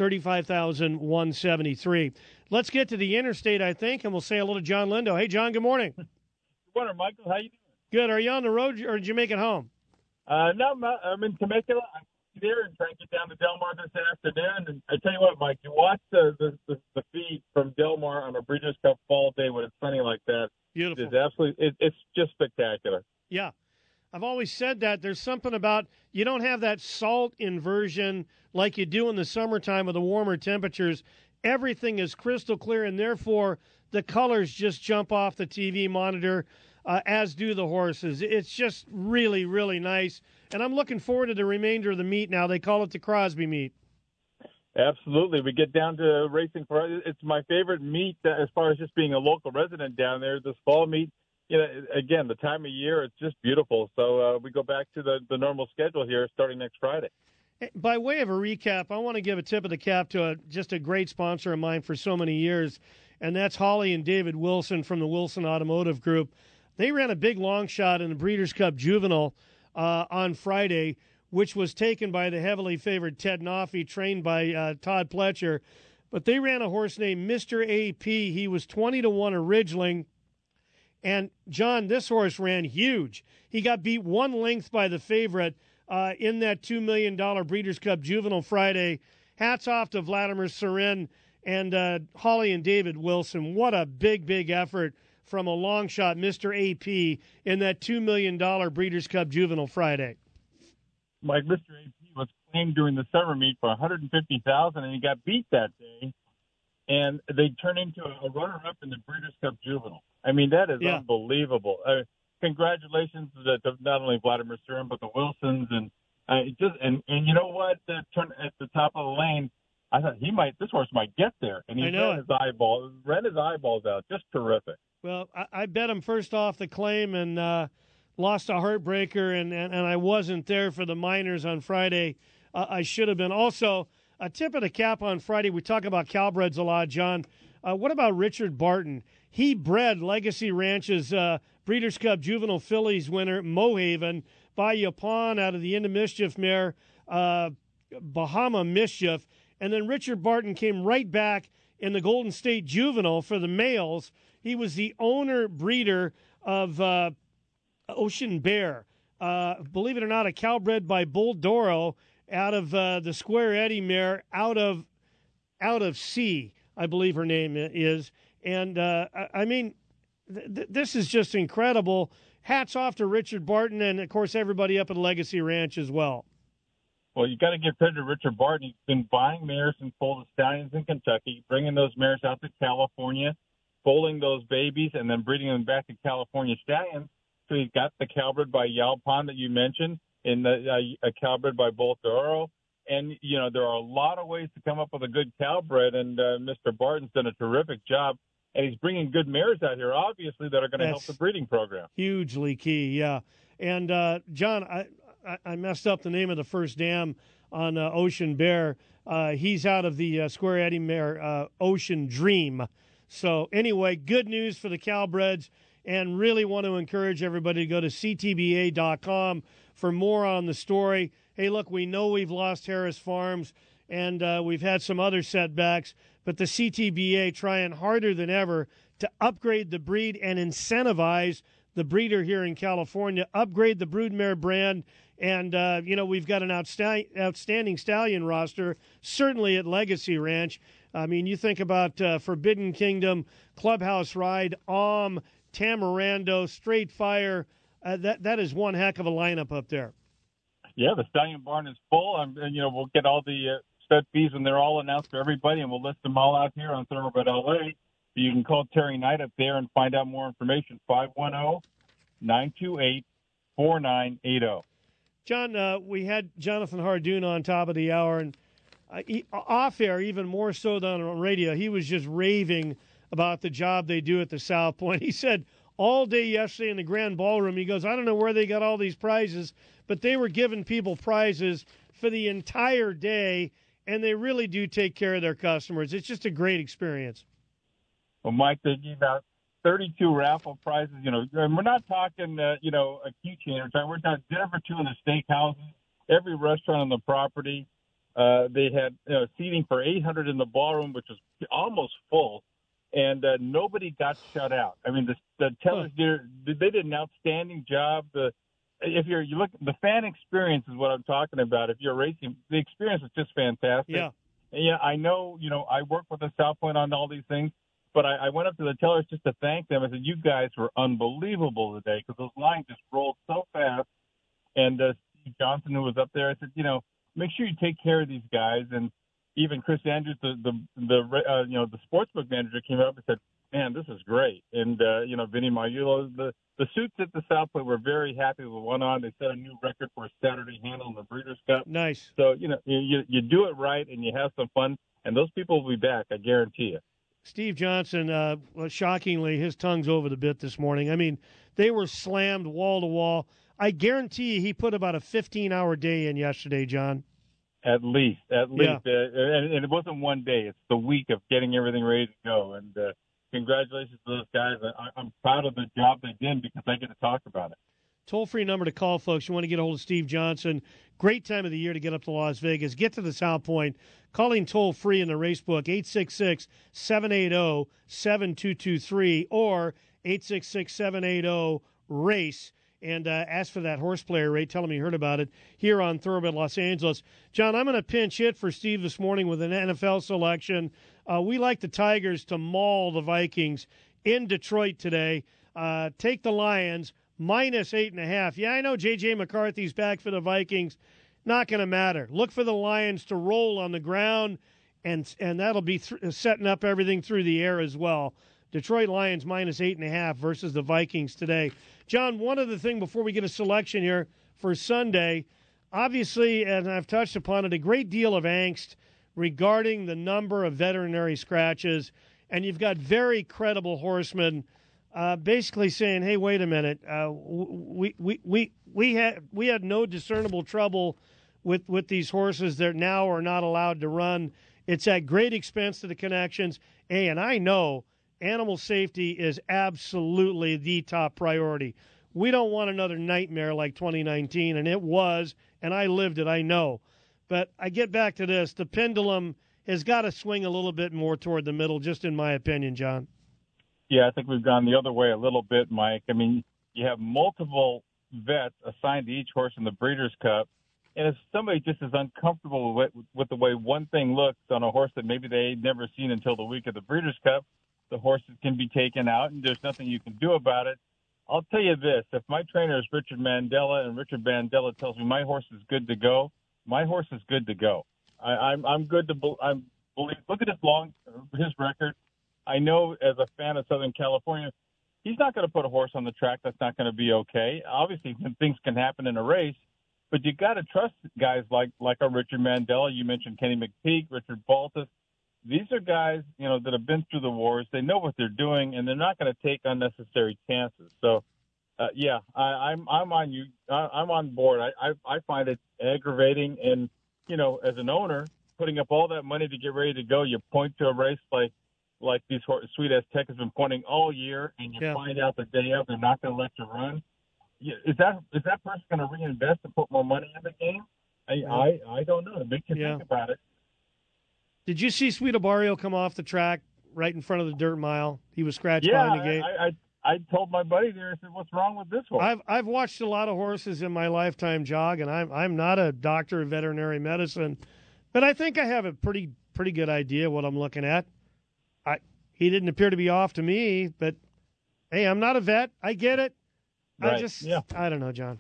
35,173. Let's get to the interstate, I think, and we'll say hello to John Lindo. Hey, John, good morning. Good morning, Michael. How you doing? Good. Are you on the road, or did you make it home? No, I'm in Temecula. I'm there and trying to get down to Del Mar this afternoon. And I tell you what, Mike, you watch the feed from Del Mar on a Breeders' Cup fall day when it's sunny like that. Beautiful. It's absolutely, it's just spectacular. Yeah. I've always said that there's something about you don't have that salt inversion like you do in the summertime with the warmer temperatures. Everything is crystal clear, and therefore the colors just jump off the TV monitor, as do the horses. It's just really, really nice. And I'm looking forward to the remainder of the meet now. They call it the Crosby meet. Absolutely. We get down to racing for it's my favorite meet as far as just being a local resident down there. This fall meet, again, the time of year, it's just beautiful. So we go back to the normal schedule here starting next Friday. By way of a recap, I want to give a tip of the cap to just a great sponsor of mine for so many years, and that's Holly and David Wilson from the Wilson Automotive Group. They ran a big long shot in the Breeders' Cup Juvenile on Friday, which was taken by the heavily favored Ted Noffey, trained by Todd Pletcher. But they ran a horse named Mr. AP. He was 20-1 originally. And, John, this horse ran huge. He got beat one length by the favorite in that $2 million Breeders' Cup Juvenile Friday. Hats off to Vladimir Serin and Holly and David Wilson. What a big, big effort from a long shot, Mr. AP, in that $2 million Breeders' Cup Juvenile Friday. Mike, Mr. AP was claimed during the summer meet for $150,000, and he got beat that day. And they turned into a runner-up in the Breeders' Cup Juvenile. I mean, that is unbelievable. Congratulations to not only Vladimir Serin, but the Wilsons. And you know what? At the top of the lane, I thought this horse might get there. And he ran his eyeballs out. Just terrific. Well, I bet him first off the claim and lost a heartbreaker, and I wasn't there for the minors on Friday. I should have been. Also, a tip of the cap on Friday. We talk about Calbreds a lot, John. What about Richard Barton? He bred Legacy Ranch's Breeders' Cup Juvenile Fillies winner, Mohaven, by Yapon out of the Into Mischief mare, Bahama Mischief. And then Richard Barton came right back in the Golden State Juvenile for the males. He was the owner breeder of Ocean Bear. Believe it or not, a Calbred by Bull Doro out of the Square Eddie mare out of C, I believe her name is. And, this is just incredible. Hats off to Richard Barton and, of course, everybody up at Legacy Ranch as well. Well, you got to give credit to Richard Barton. He's been buying mares and foaled stallions in Kentucky, bringing those mares out to California, foaling those babies, and then breeding them back to California stallions. So he's got the Calbred by Yalpon that you mentioned, and a Calbred by Bull Doro. And, there are a lot of ways to come up with a good Calbred, and Mr. Barton's done a terrific job. And he's bringing good mares out here, obviously, that are going to help the breeding program. Hugely key, yeah. And, John, I messed up the name of the first dam on Ocean Bear. He's out of the Square Eddie mare, Ocean Dream. So, anyway, good news for the Calbreds, and really want to encourage everybody to go to ctba.com for more on the story. Hey, look, we know we've lost Harris Farms, and we've had some other setbacks, but the CTBA trying harder than ever to upgrade the breed and incentivize the breeder here in California, upgrade the broodmare brand. And, we've got an outstanding stallion roster, certainly at Legacy Ranch. I mean, you think about Forbidden Kingdom, Clubhouse Ride, Tamorando, Straight Fire. That is one heck of a lineup up there. Yeah, the Stallion Barn is full. And we'll get all the stud fees when they're all announced to everybody, and we'll list them all out here on Thoroughbred LA. You can call Terry Knight up there and find out more information, 510-928-4980. John, we had Jonathan Hardoon on top of the hour, and off air, even more so than on radio, he was just raving about the job they do at the South Point. He said all day yesterday in the Grand Ballroom, he goes, I don't know where they got all these prizes, but they were giving people prizes for the entire day, and they really do take care of their customers. It's just a great experience. Well, Mike, they gave out 32 raffle prizes. And we're not talking, a keychain. We're talking dinner for two in the steakhouses, every restaurant on the property. They had seating for 800 in the ballroom, which was almost full, and nobody got shut out. I mean, the tellers they did an outstanding job. If you look, the fan experience is what I'm talking about. If you're racing, the experience is just fantastic. Yeah. And, I know, I work with the South Point on all these things, but I went up to the tellers just to thank them. I said, you guys were unbelievable today, because those lines just rolled so fast. And Steve Johnson, who was up there, I said, make sure you take care of these guys. And even Chris Andrews, the sportsbook manager, came up and said, man, this is great. And, Vinny Maiulo, the suits at the South Point were very happy with what went on. They set a new record for a Saturday handle in the Breeders' Cup. Nice. So, you do it right and you have some fun, and those people will be back, I guarantee you. Steve Johnson, shockingly, his tongue's over the bit this morning. I mean, they were slammed wall to wall. I guarantee you he put about a 15-hour day in yesterday, John. At least. Yeah. And it wasn't one day. It's the week of getting everything ready to go. And congratulations to those guys. I'm proud of the job they did because I get to talk about it. Toll-free number to call, folks. You want to get a hold of Steve Johnson. Great time of the year to get up to Las Vegas. Get to the South Point. Calling toll-free in the racebook, 866-780-7223 or 866-780-RACE. And ask for that horse player rate. Tell him you heard about it here on Thoroughbred Los Angeles. John, I'm going to pinch hit for Steve this morning with an NFL selection. We like the Tigers to maul the Vikings in Detroit today. Take the Lions, minus 8.5. Yeah, I know J.J. McCarthy's back for the Vikings. Not going to matter. Look for the Lions to roll on the ground, and that'll be setting up everything through the air as well. Detroit Lions minus 8.5 versus the Vikings today. John, one other thing before we get a selection here for Sunday. Obviously, and I've touched upon it, a great deal of angst regarding the number of veterinary scratches, and you've got very credible horsemen basically saying, "Hey, wait a minute, we had no discernible trouble with these horses that now are not allowed to run. It's at great expense to the connections." Hey, and I know animal safety is absolutely the top priority. We don't want another nightmare like 2019, and it was, and I lived it, I know. But I get back to this. The pendulum has got to swing a little bit more toward the middle, just in my opinion, John. Yeah, I think we've gone the other way a little bit, Mike. I mean, you have multiple vets assigned to each horse in the Breeders' Cup, and if somebody just is uncomfortable with the way one thing looks on a horse that maybe they'd never seen until the week of the Breeders' Cup, the horses can be taken out, and there's nothing you can do about it. I'll tell you this. If my trainer is Richard Mandella, and Richard Mandella tells me my horse is good to go, my horse is good to go. I'm good to believe. Look at his record. I know as a fan of Southern California, he's not going to put a horse on the track that's not going to be okay. Obviously, things can happen in a race, but you got to trust guys like a Richard Mandella. You mentioned Kenny McPeak, Richard Baltus. These are guys, that have been through the wars. They know what they're doing, and they're not going to take unnecessary chances. So, I'm on you. I'm on board. I find it aggravating, and as an owner, putting up all that money to get ready to go, you point to a race like these Sweet Aztec has been pointing all year, and you find out the day of they're not going to let you run. Is that person going to reinvest and put more money in the game? I don't know. It makes you think about it. Did you see Sweet Abarrio come off the track right in front of the dirt mile. He was scratched behind the gate. I told my buddy there, I said, what's wrong with this horse? I've watched a lot of horses in my lifetime jog, and I'm not a doctor of veterinary medicine, but I think I have a pretty good idea what I'm looking at. He didn't appear to be off to me, but hey, I'm not a vet. I get it. Right. I don't know, John.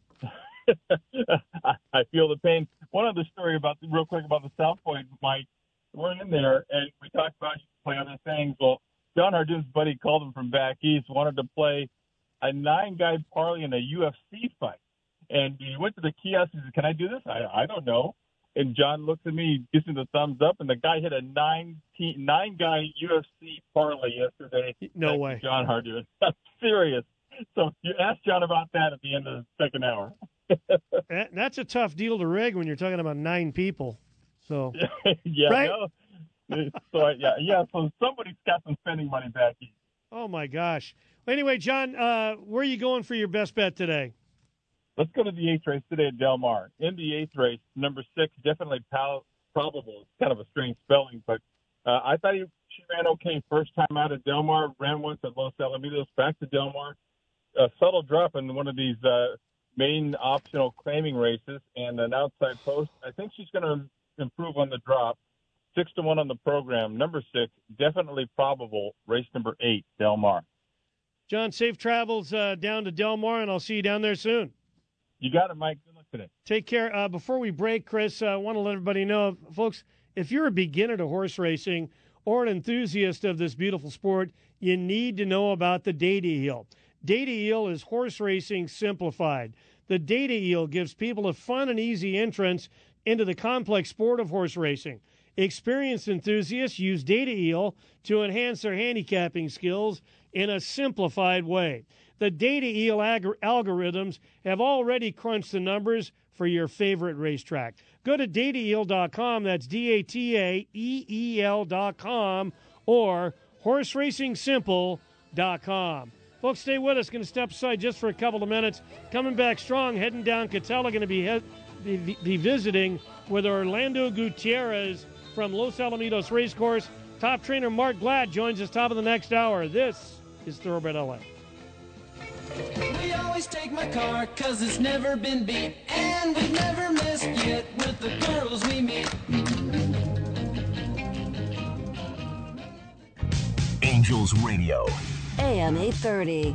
I feel the pain. One other story real quick about the South Point, Mike. We're in there, and we talked about you play other things. Well, John Hardoon's buddy called him from back east, wanted to play a 9-guy parlay in a UFC fight. And he went to the kiosk and said, can I do this? I don't know. And John looks at me, gives me the thumbs up, and the guy hit a 9-guy UFC parlay yesterday. No way. John Hardoon. That's serious. So you ask John about that at the end of the second hour. That's a tough deal to rig when you're talking about 9 people. So yeah, right? No. So somebody's got some spending money back east. Oh my gosh. Well, anyway, John, where are you going for your best bet today? Let's go to the 8th race today at Del Mar. In the 8th race, number 6, definitely probable. It's kind of a strange spelling, but I thought she ran okay first time out at Del Mar, ran once at Los Alamitos, back to Del Mar. A subtle drop in one of these main optional claiming races and an outside post. I think she's going to improve on the drop. 6-1 on the program. Number 6, definitely probable. Race number 8, Del Mar. John, safe travels down to Del Mar, and I'll see you down there soon. You got it, Mike. Good luck today. Take care. Before we break, Chris, I want to let everybody know, folks, if you're a beginner to horse racing or an enthusiast of this beautiful sport, you need to know about the Data Eel. Data Eel is horse racing simplified. The Data Eel gives people a fun and easy entrance into the complex sport of horse racing. Experienced enthusiasts use Data Eel to enhance their handicapping skills in a simplified way. The Data Eel algorithms have already crunched the numbers for your favorite racetrack. Go to dataeel.com, that's DATAEEL.com, or horseracingsimple.com. Folks, stay with us. Going to step aside just for a couple of minutes. Coming back strong, heading down Catella, going to be visiting with Orlando Gutierrez from Los Alamitos Racecourse. Top trainer Mark Glad joins us top of the next hour. This is Thoroughbred LA. We always take my car, cause it's never been beat, and we've never missed yet with the girls we meet. Angels Radio. AM 830.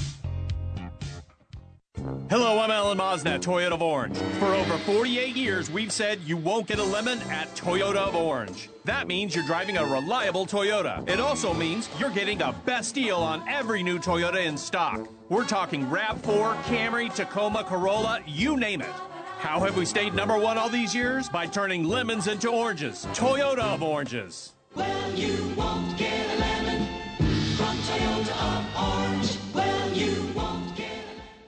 Hello, I'm Alan Mosnett, Toyota of Orange. For over 48 years, we've said you won't get a lemon at Toyota of Orange. That means you're driving a reliable Toyota. It also means you're getting a best deal on every new Toyota in stock. We're talking RAV4, Camry, Tacoma, Corolla, you name it. How have we stayed number one all these years? By turning lemons into oranges. Toyota of Oranges. Well, you won't get a lemon from Toyota of Orange. Well, you won't get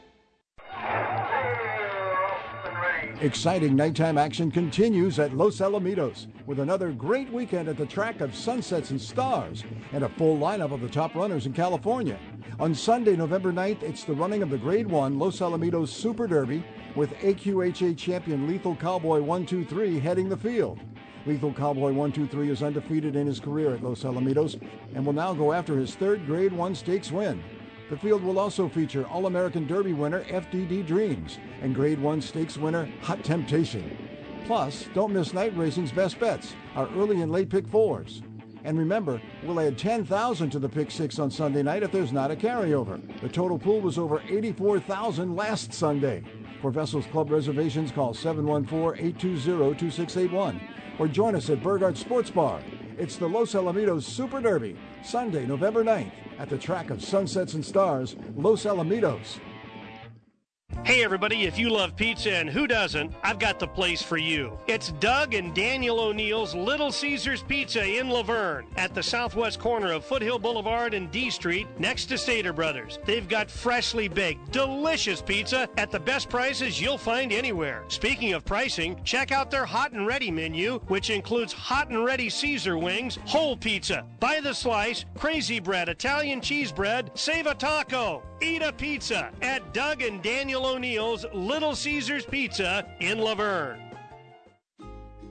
Exciting nighttime action continues at Los Alamitos with another great weekend at the track of Sunsets and Stars and a full lineup of the top runners in California. On Sunday, November 9th, it's the running of the Grade 1 Los Alamitos Super Derby with AQHA champion Lethal Cowboy 123 heading the field. Lethal Cowboy 123 is undefeated in his career at Los Alamitos and will now go after his third Grade 1 stakes win. The field will also feature All-American Derby winner FDD Dreams and Grade 1 stakes winner Hot Temptation. Plus, don't miss night racing's best bets, our early and late pick fours. And remember, we'll add $10,000 to the pick six on Sunday night if there's not a carryover. The total pool was over $84,000 last Sunday. For Vessels Club reservations, call 714-820-2681 or join us at Burghardt Sports Bar. It's the Los Alamitos Super Derby, Sunday, November 9th, at the track of Sunsets and Stars, Los Alamitos. Hey everybody, if you love pizza, and who doesn't, I've got the place for you. It's Doug and Daniel O'Neill's Little Caesars Pizza in Laverne at the southwest corner of Foothill Boulevard and D Street next to Stater Brothers. They've got freshly baked, delicious pizza at the best prices you'll find anywhere. Speaking of pricing, check out their hot and ready menu, which includes hot and ready Caesar wings, whole pizza, by the slice, crazy bread, Italian cheese bread, save a taco. Eat a pizza at Doug and Daniel O'Neill's Little Caesars Pizza in Laverne.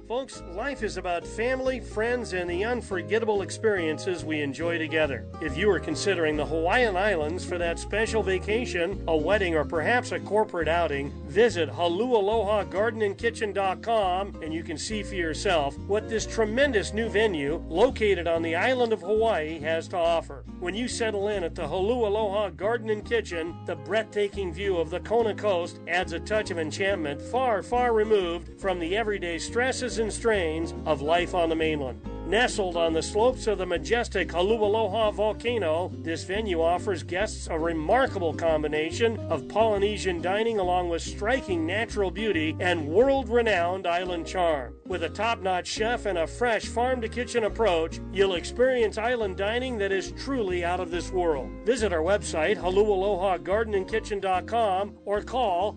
Folks, life is about family, friends, and the unforgettable experiences we enjoy together. If you are considering the Hawaiian Islands for that special vacation, a wedding, or perhaps a corporate outing, visit HaluAlohaGardenandKitchen.com and you can see for yourself what this tremendous new venue located on the island of Hawaii has to offer. When you settle in at the HaluAloha Garden and Kitchen, the breathtaking view of the Kona coast adds a touch of enchantment far, far removed from the everyday stresses and strains of life on the mainland. Nestled on the slopes of the majestic Haleakala volcano, this venue offers guests a remarkable combination of Polynesian dining along with striking natural beauty and world-renowned island charm. With a top-notch chef and a fresh farm-to-kitchen approach, you'll experience island dining that is truly out of this world. Visit our website, HaluAlohaGardenandKitchen.com, or call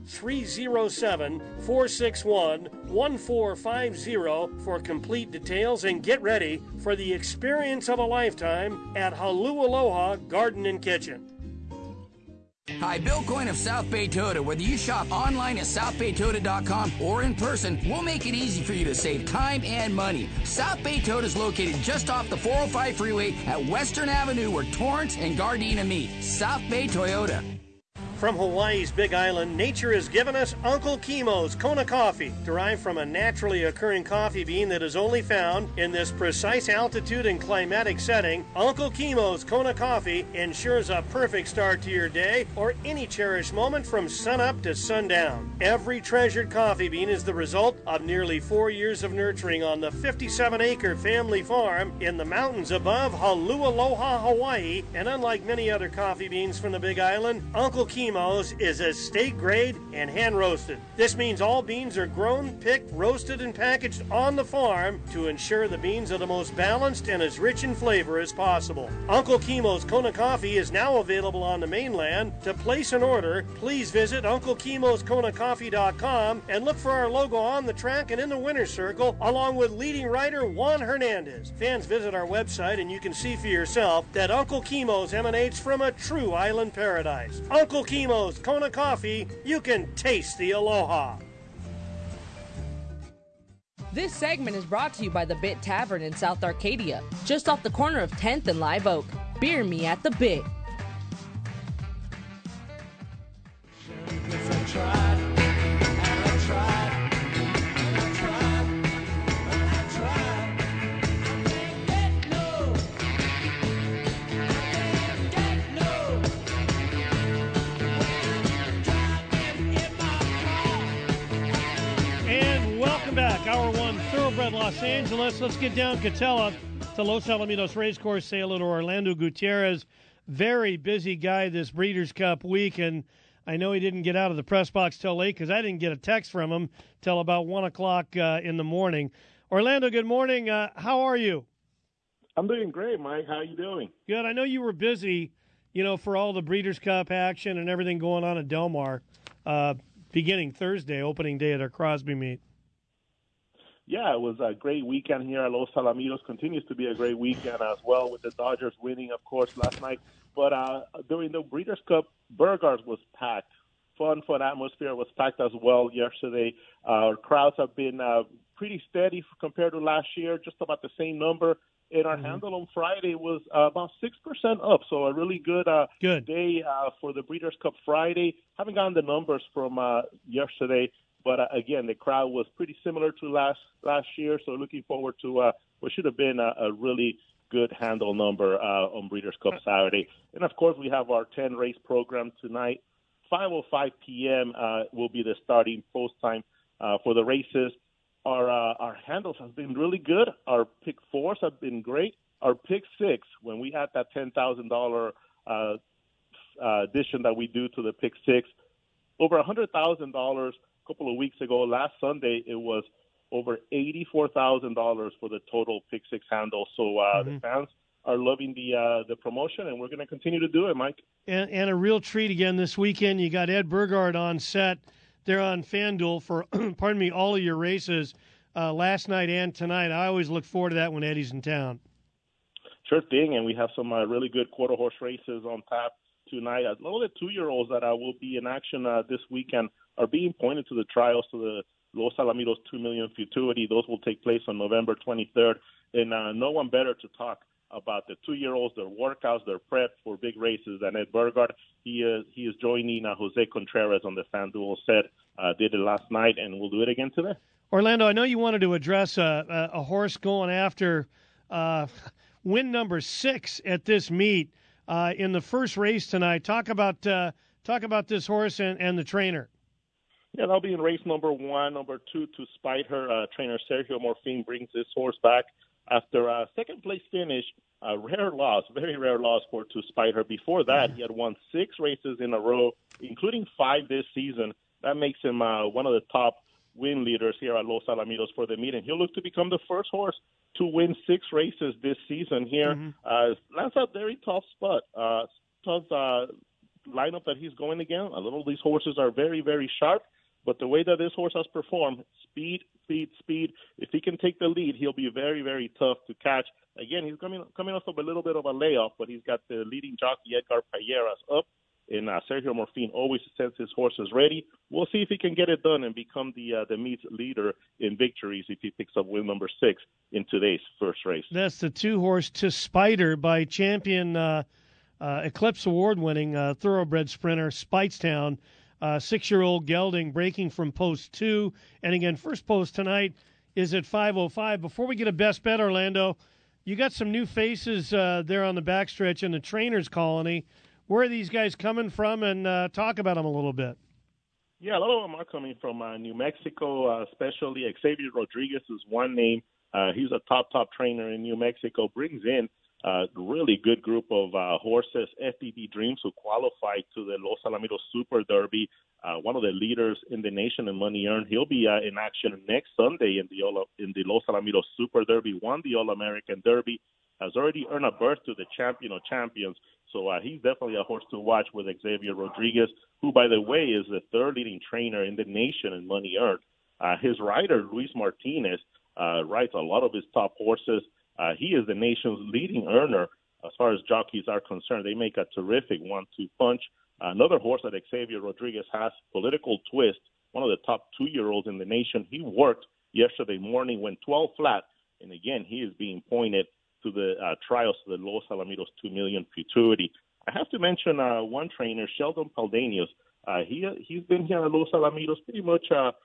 307-461-1450 for complete details and get ready for the experience of a lifetime at HaluAloha Garden and Kitchen. Hi, Bill Coyne of South Bay Toyota. Whether you shop online at southbaytoyota.com or in person, we'll make it easy for you to save time and money. South Bay Toyota is located just off the 405 freeway at Western Avenue where Torrance and Gardena meet. South Bay Toyota. From Hawaii's Big Island, nature has given us Uncle Kimo's Kona coffee, derived from a naturally occurring coffee bean that is only found in this precise altitude and climatic setting. Uncle Kimo's Kona coffee ensures a perfect start to your day or any cherished moment from sunup to sundown. Every treasured coffee bean is the result of nearly 4 years of nurturing on the 57-acre family farm in the mountains above HaluAloha, Hawaii, and unlike many other coffee beans from the Big Island, Uncle Kimo's is estate grade and hand roasted. This means all beans are grown, picked, roasted, and packaged on the farm to ensure the beans are the most balanced and as rich in flavor as possible. Uncle Kimo's Kona coffee is now available on the mainland. To place an order, please visit UncleKimosKonaCoffee.com and look for our logo on the track and in the winner's circle, along with leading writer Juan Hernandez. Fans, visit our website and you can see for yourself that Uncle Kimo's emanates from a true island paradise. Uncle Kimo's Kona coffee, you can taste the aloha. This segment is brought to you by the Bit Tavern in South Arcadia, just off the corner of 10th and Live Oak. Beer me at the Bit. Back, Hour 1, Thoroughbred Los Angeles. Let's get down Catella to Los Alamitos Racecourse. Say hello to Orlando Gutierrez. Very busy guy this Breeders' Cup week, and I know he didn't get out of the press box till late because I didn't get a text from him till about 1 o'clock in the morning. Orlando, good morning. How are you? I'm doing great, Mike. How are you doing? Good. I know you were busy, for all the Breeders' Cup action and everything going on at Del Mar beginning Thursday, opening day at our Crosby meet. Yeah, it was a great weekend here at Los Alamitos. Continues to be a great weekend as well, with the Dodgers winning, of course, last night. But during the Breeders' Cup, Burghardt was packed. Fun atmosphere was packed as well yesterday. Our crowds have been pretty steady compared to last year, just about the same number. And our handle on Friday was about 6% up, so a really good day for the Breeders' Cup Friday. Haven't gotten the numbers from yesterday. But, again, the crowd was pretty similar to last year, so looking forward to what should have been a really good handle number on Breeders' Cup Saturday. And, of course, we have our 10-race program tonight. 5:05 p.m. Will be the starting post time for the races. Our handles have been really good. Our pick fours have been great. Our pick six, when we had that $10,000 addition that we do to the pick six, over $100,000 couple of weeks ago. Last Sunday, it was over $84,000 for the total pick six handle. So the fans are loving the promotion, and we're going to continue to do it, Mike. And a real treat again this weekend. You got Ed Burghardt on set. They're on FanDuel for, all of your races last night and tonight. I always look forward to that when Eddie's in town. Sure thing, and we have some really good quarter horse races on tap tonight. All the 2-year-olds that will be in action this weekend are being pointed to the trials to Los Alamitos 2 Million Futurity. Those will take place on November 23rd. And no one better to talk about the 2-year-olds, their workouts, their prep for big races than Ed Burgard. He is joining Jose Contreras on the FanDuel set. Did it last night, and we'll do it again today. Orlando, I know you wanted to address a horse going after win number 6 at this meet in the first race tonight. Talk about this horse and the trainer. Yeah, that'll be in race number 1. Number 2, To Spite Her. Trainer Sergio Morfin brings this horse back after a second-place finish. Rare loss, very rare loss for To Spite Her. Before that, he had won 6 races in a row, including 5 this season. That makes him one of the top win leaders here at Los Alamitos for the meet, and he'll look to become the first horse to win 6 races this season here. That's a very tough spot. Tough lineup that he's going against. A little of these horses are very, very sharp, but the way that this horse has performed, speed. If he can take the lead, he'll be very, very tough to catch. Again, he's coming off of a little bit of a layoff, but he's got the leading jockey, Edgar Payeras, up. And Sergio Morfin always sends his horses ready. We'll see if he can get it done and become the meet's leader in victories if he picks up win number 6 in today's first race. That's the 2-horse To Spite Her by champion Eclipse Award-winning thoroughbred sprinter Speightstown. 6-year-old gelding breaking from post 2. And again, first post tonight is at 5:05. Before we get a best bet, Orlando, you got some new faces there on the backstretch in the Trainers Colony. Where are these guys coming from, and talk about them a little bit? Yeah, a lot of them are coming from New Mexico, especially Xavier Rodriguez is one name. He's a top trainer in New Mexico, brings in a really good group of horses, FDD Dreams, who qualified to the Los Alamitos Super Derby, one of the leaders in the nation in money earned. He'll be in action next Sunday in the Los Alamitos Super Derby, won the All-American Derby, has already earned a berth to the champion of champions. So he's definitely a horse to watch with Xavier Rodriguez, who, by the way, is the 3rd leading trainer in the nation in money earned. His rider, Luis Martinez, rides a lot of his top horses. He is the nation's leading earner as far as jockeys are concerned. They make a terrific 1-2 punch. Another horse that Xavier Rodriguez has, Political Twist, one of the top 2-year-olds in the nation. He worked yesterday morning, went 12 flat, and again, he is being pointed to the trials to the Los Alamitos 2 Million Futurity. I have to mention one trainer, Sheldon Paldaños. He's been here at Los Alamitos pretty much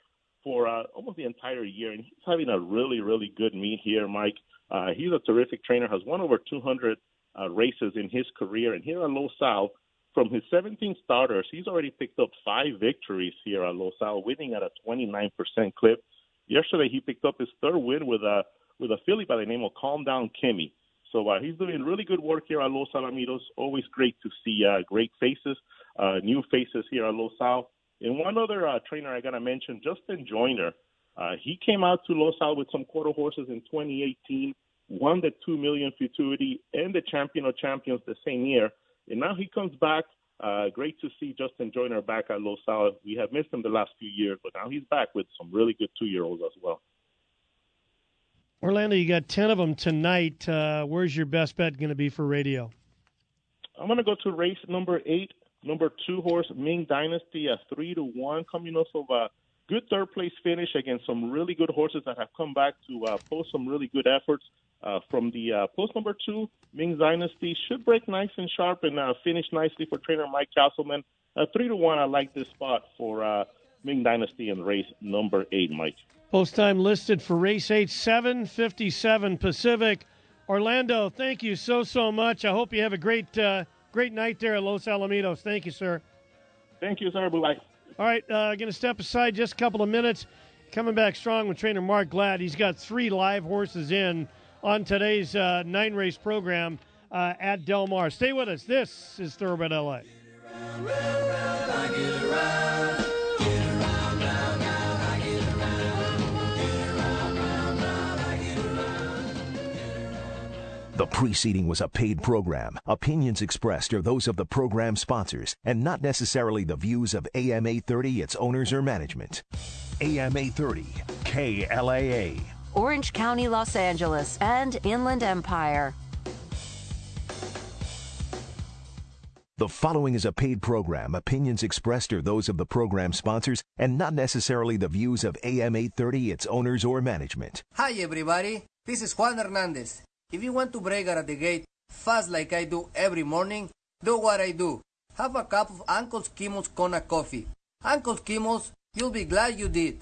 for almost the entire year, and he's having a really, really good meet here, Mike. He's a terrific trainer, has won over 200 races in his career, and here at Los Al, from his 17 starters, he's already picked up 5 victories here at Los Al, winning at a 29% clip. Yesterday, he picked up his 3rd win with a filly by the name of Calm Down Kimmy. So he's doing really good work here at Los Alamitos. Always great to see great faces, new faces here at Los Al. And one other trainer I got to mention, Justin Joyner. He came out to Los Al with some quarter horses in 2018, won the 2 Million Futurity and the Champion of Champions the same year. And now he comes back. Great to see Justin Joyner back at Los Al. We have missed him the last few years, but now he's back with some really good 2-year-olds as well. Orlando, you got 10 of them tonight. Where's your best bet going to be for radio? I'm going to go to race number 8, number 2 horse, Ming Dynasty, a 3-1, coming off of a good 3rd-place finish against some really good horses that have come back to post some really good efforts. From the post number 2, Ming Dynasty should break nice and sharp and finish nicely for trainer Mike Castleman. 3-1, I like this spot for Ming Dynasty in race number 8, Mike. Post time listed for race 8, 7:57 Pacific. Orlando, thank you so much. I hope you have a great night there at Los Alamitos. Thank you, sir. Thank you, sir. Bye-bye. All right, going to step aside just a couple of minutes. Coming back strong with trainer Mark Glad. He's got 3 live horses in on today's 9-race program at Del Mar. Stay with us. This is Thoroughbred LA. The preceding was a paid program. Opinions expressed are those of the program sponsors and not necessarily the views of AM 830, its owners, or management. AM 830, KLAA. Orange County, Los Angeles, and Inland Empire. The following is a paid program. Opinions expressed are those of the program sponsors and not necessarily the views of AM 830, its owners, or management. Hi everybody, this is Juan Hernandez. If you want to break out of the gate fast like I do every morning, do what I do. Have a cup of Uncle Skimmel's Kona coffee. Uncle Skimmel's, you'll be glad you did.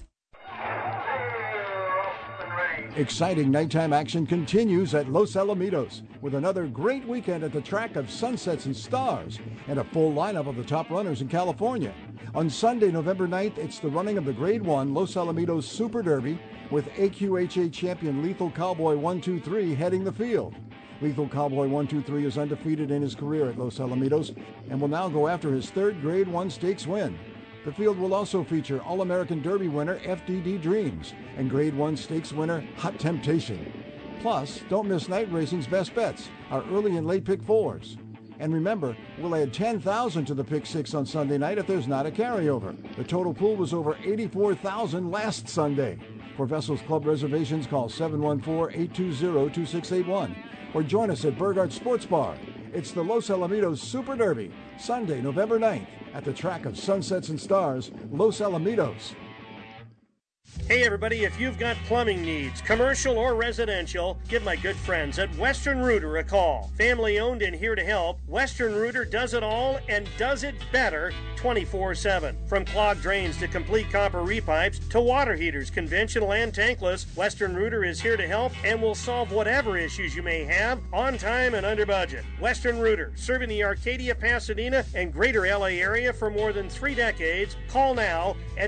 Exciting nighttime action continues at Los Alamitos with another great weekend at the track of Sunsets and Stars and a full lineup of the top runners in California. On Sunday, November 9th, it's the running of the Grade 1 Los Alamitos Super Derby with AQHA champion Lethal Cowboy 123 heading the field. Lethal Cowboy 123 is undefeated in his career at Los Alamitos and will now go after his third Grade 1 stakes win. The field will also feature All-American Derby winner FDD Dreams and Grade 1 stakes winner Hot Temptation. Plus, don't miss night racing's best bets, our early and late pick fours. And remember, we'll add $10,000 to the pick six on Sunday night if there's not a carryover. The total pool was over $84,000 last Sunday. For Vessels Club reservations, call 714-820-2681 or join us at Burghardt Sports Bar. It's the Los Alamitos Super Derby, Sunday, November 9th, at the track of Sunsets and Stars, Los Alamitos. Hey everybody, if you've got plumbing needs, commercial or residential, give my good friends at Western Rooter a call. Family owned and here to help, Western Rooter does it all and does it better 24/7. From clogged drains to complete copper repipes to water heaters, conventional and tankless, Western Rooter is here to help and will solve whatever issues you may have on time and under budget. Western Rooter, serving the Arcadia, Pasadena, and greater LA area for more than 3 decades. Call now at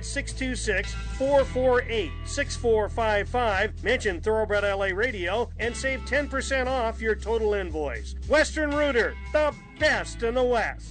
626-448-6455. Mention Thoroughbred LA Radio and save 10% off your total invoice. Western Rooter, the best in the West.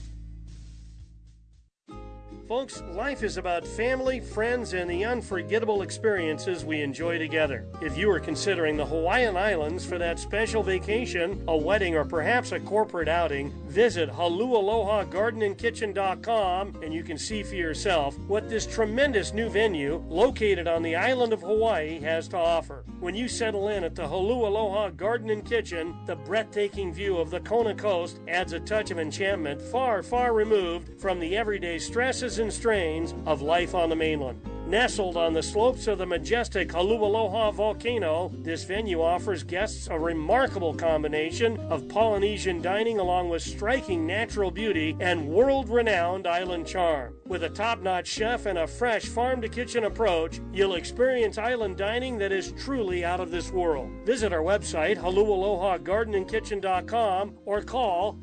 Folks, life is about family, friends, and the unforgettable experiences we enjoy together. If you are considering the Hawaiian Islands for that special vacation, a wedding, or perhaps a corporate outing, visit HaluAlohaGardenandKitchen.com and you can see for yourself what this tremendous new venue located on the island of Hawaii has to offer. When you settle in at the Holu Aloha Garden and Kitchen, the breathtaking view of the Kona coast adds a touch of enchantment far, far removed from the everyday stresses and strains of life on the mainland. Nestled on the slopes of the majestic Holualoha volcano, this venue offers guests a remarkable combination of Polynesian dining along with striking natural beauty and world-renowned island charm. With a top-notch chef and a fresh farm-to-kitchen approach, you'll experience island dining that is truly out of this world. Visit our website, HaluAlohaGardenandKitchen.com, or call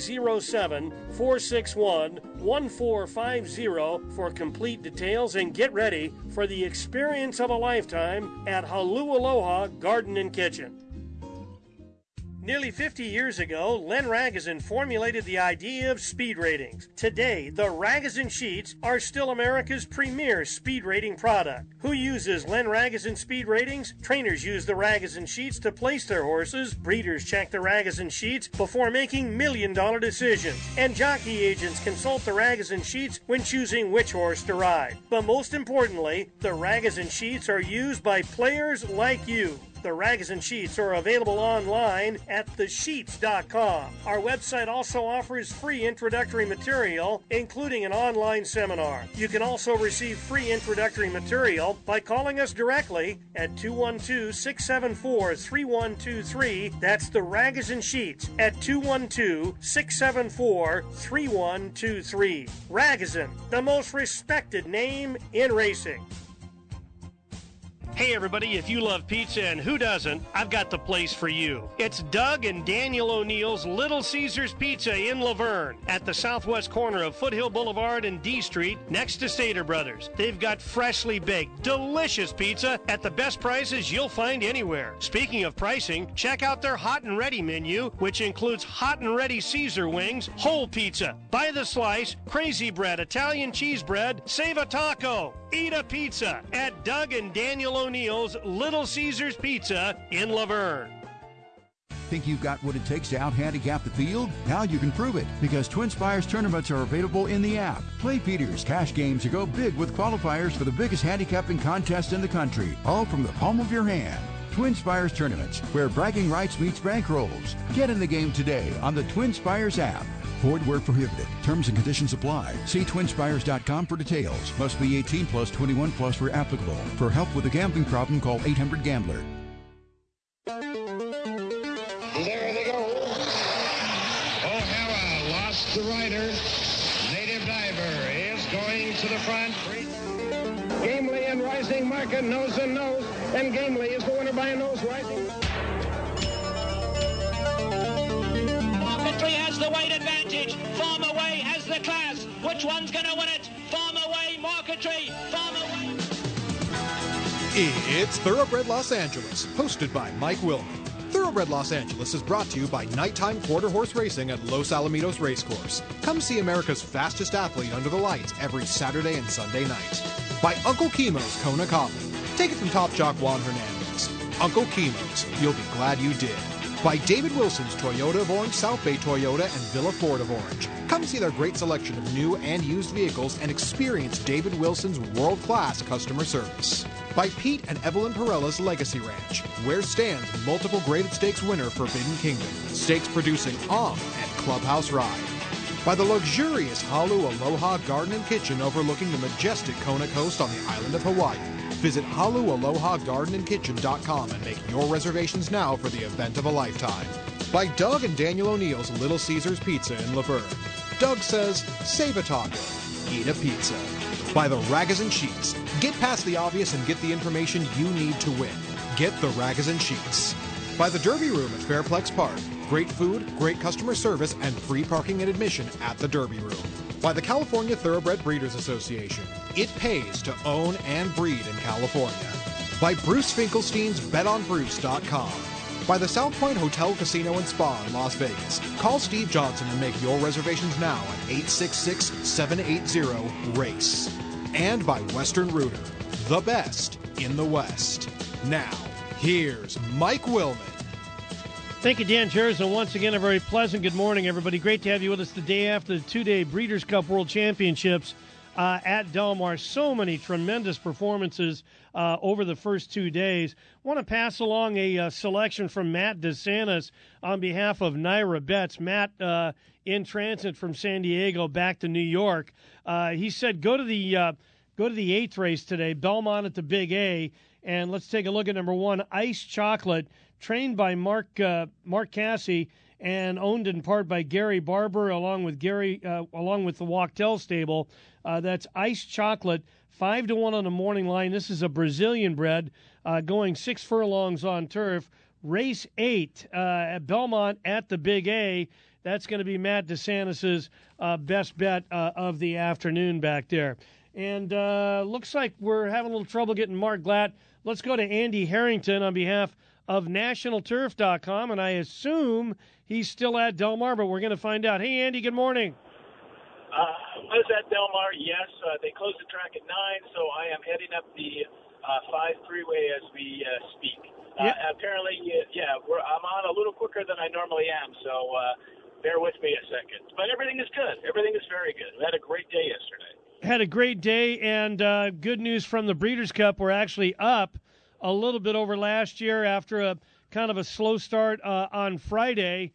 307-461-1450 for complete details and get ready for the experience of a lifetime at Holualoha Garden and Kitchen. Nearly 50 years ago, Len Ragozin formulated the idea of speed ratings. Today, the Ragozin sheets are still America's premier speed rating product. Who uses Len Ragozin speed ratings? Trainers use the Ragozin sheets to place their horses. Breeders check the Ragozin sheets before making million-dollar decisions. And jockey agents consult the Ragozin sheets when choosing which horse to ride. But most importantly, the Ragozin sheets are used by players like you. The Ragozin sheets are available online at thesheets.com. Our website also offers free introductory material, including an online seminar. You can also receive free introductory material by calling us directly at 212-674-3123. That's the Ragozin sheets at 212-674-3123. Ragozin, the most respected name in racing. Hey everybody, if you love pizza, and who doesn't, I've got the place for you. It's Doug and Daniel O'Neill's Little Caesars Pizza in Laverne at the southwest corner of Foothill Boulevard and D Street next to Stater Brothers. They've got freshly baked, delicious pizza at the best prices you'll find anywhere. Speaking of pricing, check out their hot and ready menu, which includes hot and ready Caesar wings, whole pizza, by the slice, crazy bread, Italian cheese bread, save a taco. Eat a pizza at Doug and Daniel O'Neill's Little Caesars Pizza in Laverne. Think you've got what it takes to out-handicap the field? Now you can prove it, because Twin Spires tournaments are available in the app. Play Peters, cash games, or go big with qualifiers for the biggest handicapping contest in the country, all from the palm of your hand. Twin Spires tournaments, where bragging rights meets bankrolls. Get in the game today on the Twin Spires app. Void where prohibited. Terms and conditions apply. See TwinSpires.com for details. Must be 18 plus 21 plus where applicable. For help with a gambling problem, call 800-GAMBLER. There they go. O'Hara lost the rider. Native Diver is going to the front. Gamely and Rising Market nose and nose, and Gamely is the winner by a nose. Rising. Marketry has the weight advantage. Farm Away has the class. Which one's going to win it? Farm Away, Marketry, Farm Away. It's Thoroughbred Los Angeles, hosted by Mike Willman. Thoroughbred Los Angeles is brought to you by Nighttime Quarter Horse Racing at Los Alamitos Racecourse. Come see America's fastest athlete under the lights every Saturday and Sunday night. By Uncle Chemo's Kona Coffee. Take it from top jock Juan Hernandez. Uncle Chemo's, you'll be glad you did. By David Wilson's Toyota of Orange, South Bay Toyota, and Villa Ford of Orange. Come see their great selection of new and used vehicles and experience David Wilson's world-class customer service. By Pete and Evelyn Perella's Legacy Ranch, where stands multiple graded stakes winner Forbidden Kingdom, stakes producing and Clubhouse Ride. By the luxurious Halu Aloha Garden and Kitchen overlooking the majestic Kona Coast on the island of Hawaii. Visit HaluAlohaGardenandKitchen.com and make your reservations now for the event of a lifetime. By Doug and Daniel O'Neill's Little Caesars Pizza in Laverne. Doug says, save a taco, eat a pizza. By the Ragozin Sheets. Get past the obvious and get the information you need to win. Get the Ragozin Sheets. By the Derby Room at Fairplex Park. Great food, great customer service, and free parking and admission at the Derby Room. By the California Thoroughbred Breeders Association. It pays to own and breed in California. By Bruce Finkelstein's BetOnBruce.com. By the South Point Hotel, Casino, and Spa in Las Vegas. Call Steve Johnson and make your reservations now at 866-780-RACE. And by Western Rooter, the best in the West. Now, here's Mike Willman. Thank you, Dan Jerson. Once again, a very pleasant good morning, everybody. Great to have you with us the day after the two-day Breeders' Cup World Championships at Del Mar. So many tremendous performances over the first 2 days. Want to pass along a selection from Matt DeSantis on behalf of Naira Bets. Matt, in transit from San Diego back to New York, he said, go to the eighth race today, Belmont at the Big A, and let's take a look at number one, Ice Chocolate, trained by Mark Cassie and owned in part by Gary Barber, along with the Wachtel stable. That's Ice Chocolate, 5-1 on the morning line. This is a Brazilian bred, going 6 furlongs on turf. Race 8 at Belmont at the Big A. That's going to be Matt DeSantis' best bet of the afternoon back there. And looks like we're having a little trouble getting Mark Glatt. Let's go to Andy Harrington on behalf of NationalTurf.com, and I assume he's still at Del Mar, but we're going to find out. Hey, Andy, good morning. Was at Del Mar, yes. They closed the track at 9, so I am heading up the 5 freeway as we speak. Apparently, I'm on a little quicker than I normally am, so bear with me a second. But everything is good. Everything is very good. We had a great day yesterday. Had a great day, and good news from the Breeders' Cup. We're actually up a little bit over last year after a kind of a slow start on Friday.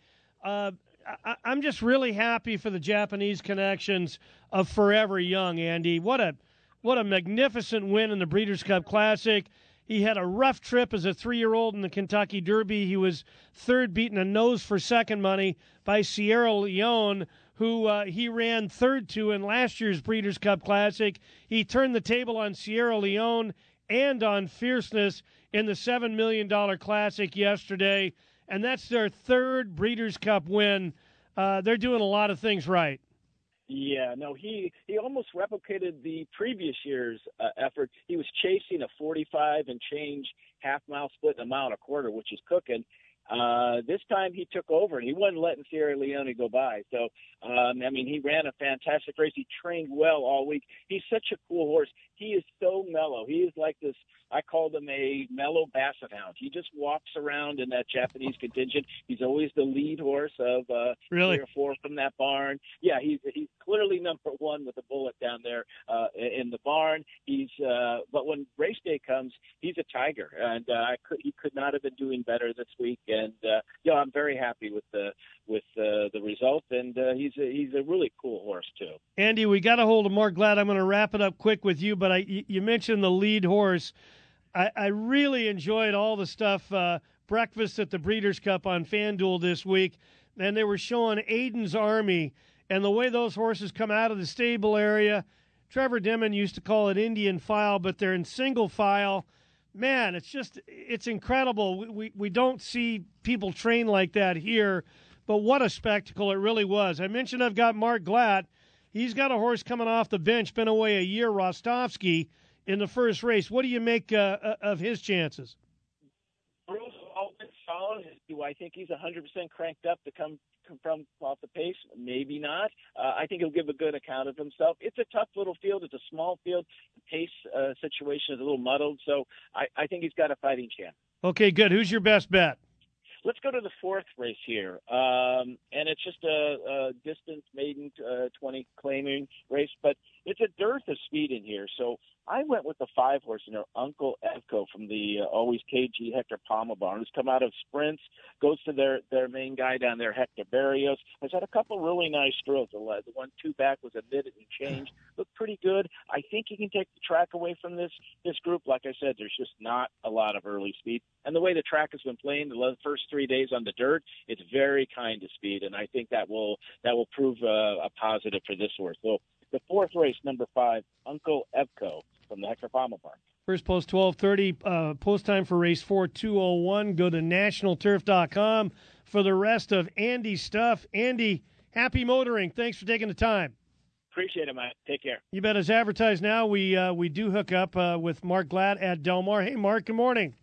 I'm just really happy for the Japanese connections of Forever Young, Andy. What a magnificent win in the Breeders' Cup Classic. He had a rough trip as a 3-year-old in the Kentucky Derby. He was third, beaten a nose for second money by Sierra Leone, who he ran third to in last year's Breeders' Cup Classic. He turned the table on Sierra Leone and on Fierceness in the $7 million Classic yesterday, and that's their third Breeders' Cup win. They're doing a lot of things right. Yeah, no, he almost replicated the previous year's effort. He was chasing a 45 and change half-mile split in a mile and a quarter, which is cooking. This time he took over, and he wasn't letting Sierra Leone go by. So, he ran a fantastic race. He trained well all week. He's such a cool horse. He is so mellow. He is like this I called him a mellow basset hound. He just walks around in that Japanese contingent. He's always the lead horse of really? 3 or 4 from that barn. Yeah, he's clearly number one with the bullet down there in the barn. But when race day comes, he's a tiger, and he could not have been doing better this week. And I'm very happy with the result, and he's a really cool horse too. Andy, we got a hold of Mark Glad. I'm going to wrap it up quick with you, but you mentioned the lead horse. I really enjoyed all the stuff, breakfast at the Breeders' Cup on FanDuel this week, and they were showing Aiden's Army and the way those horses come out of the stable area. Trevor Dimon used to call it Indian file, but they're in single file. Man, it's incredible. We don't see people train like that here, but what a spectacle it really was. I mentioned I've got Mark Glatt. He's got a horse coming off the bench, been away a year, Rostovsky, in the first race. What do you make of his chances? Bruce Alton solid. Do I think he's 100% cranked up to come from off the pace? Maybe not. I think he'll give a good account of himself. It's a tough little field. It's a small field. The pace situation is a little muddled, so I think he's got a fighting chance. Okay, good. Who's your best bet? Let's go to the 4th race here, and it's just a distance maiden 20 claiming race, but it's a dearth of speed in here. So I went with the 5 horse in there, Uncle Evco from the Always KG Hector Palma barn, who's come out of sprints, goes to their main guy down there, Hector Barrios. Has had a couple really nice strokes. The 1-2 back was a minute and change. Looked pretty good. I think he can take the track away from this group. Like I said, there's just not a lot of early speed. And the way the track has been playing the first 3 days on the dirt, it's very kind to speed, and I think that will prove a positive for this horse. So the 4th race, number 5, Uncle Evco from the Hector Palma barn. First post 12:30, post time for race 4, 2:01. Go to nationalturf.com for the rest of Andy's stuff. Andy, happy motoring. Thanks for taking the time. Appreciate it, Mike. Take care. You bet. As advertised now, we do hook up with Mark Glatt at Del Mar. Hey, Mark, good morning.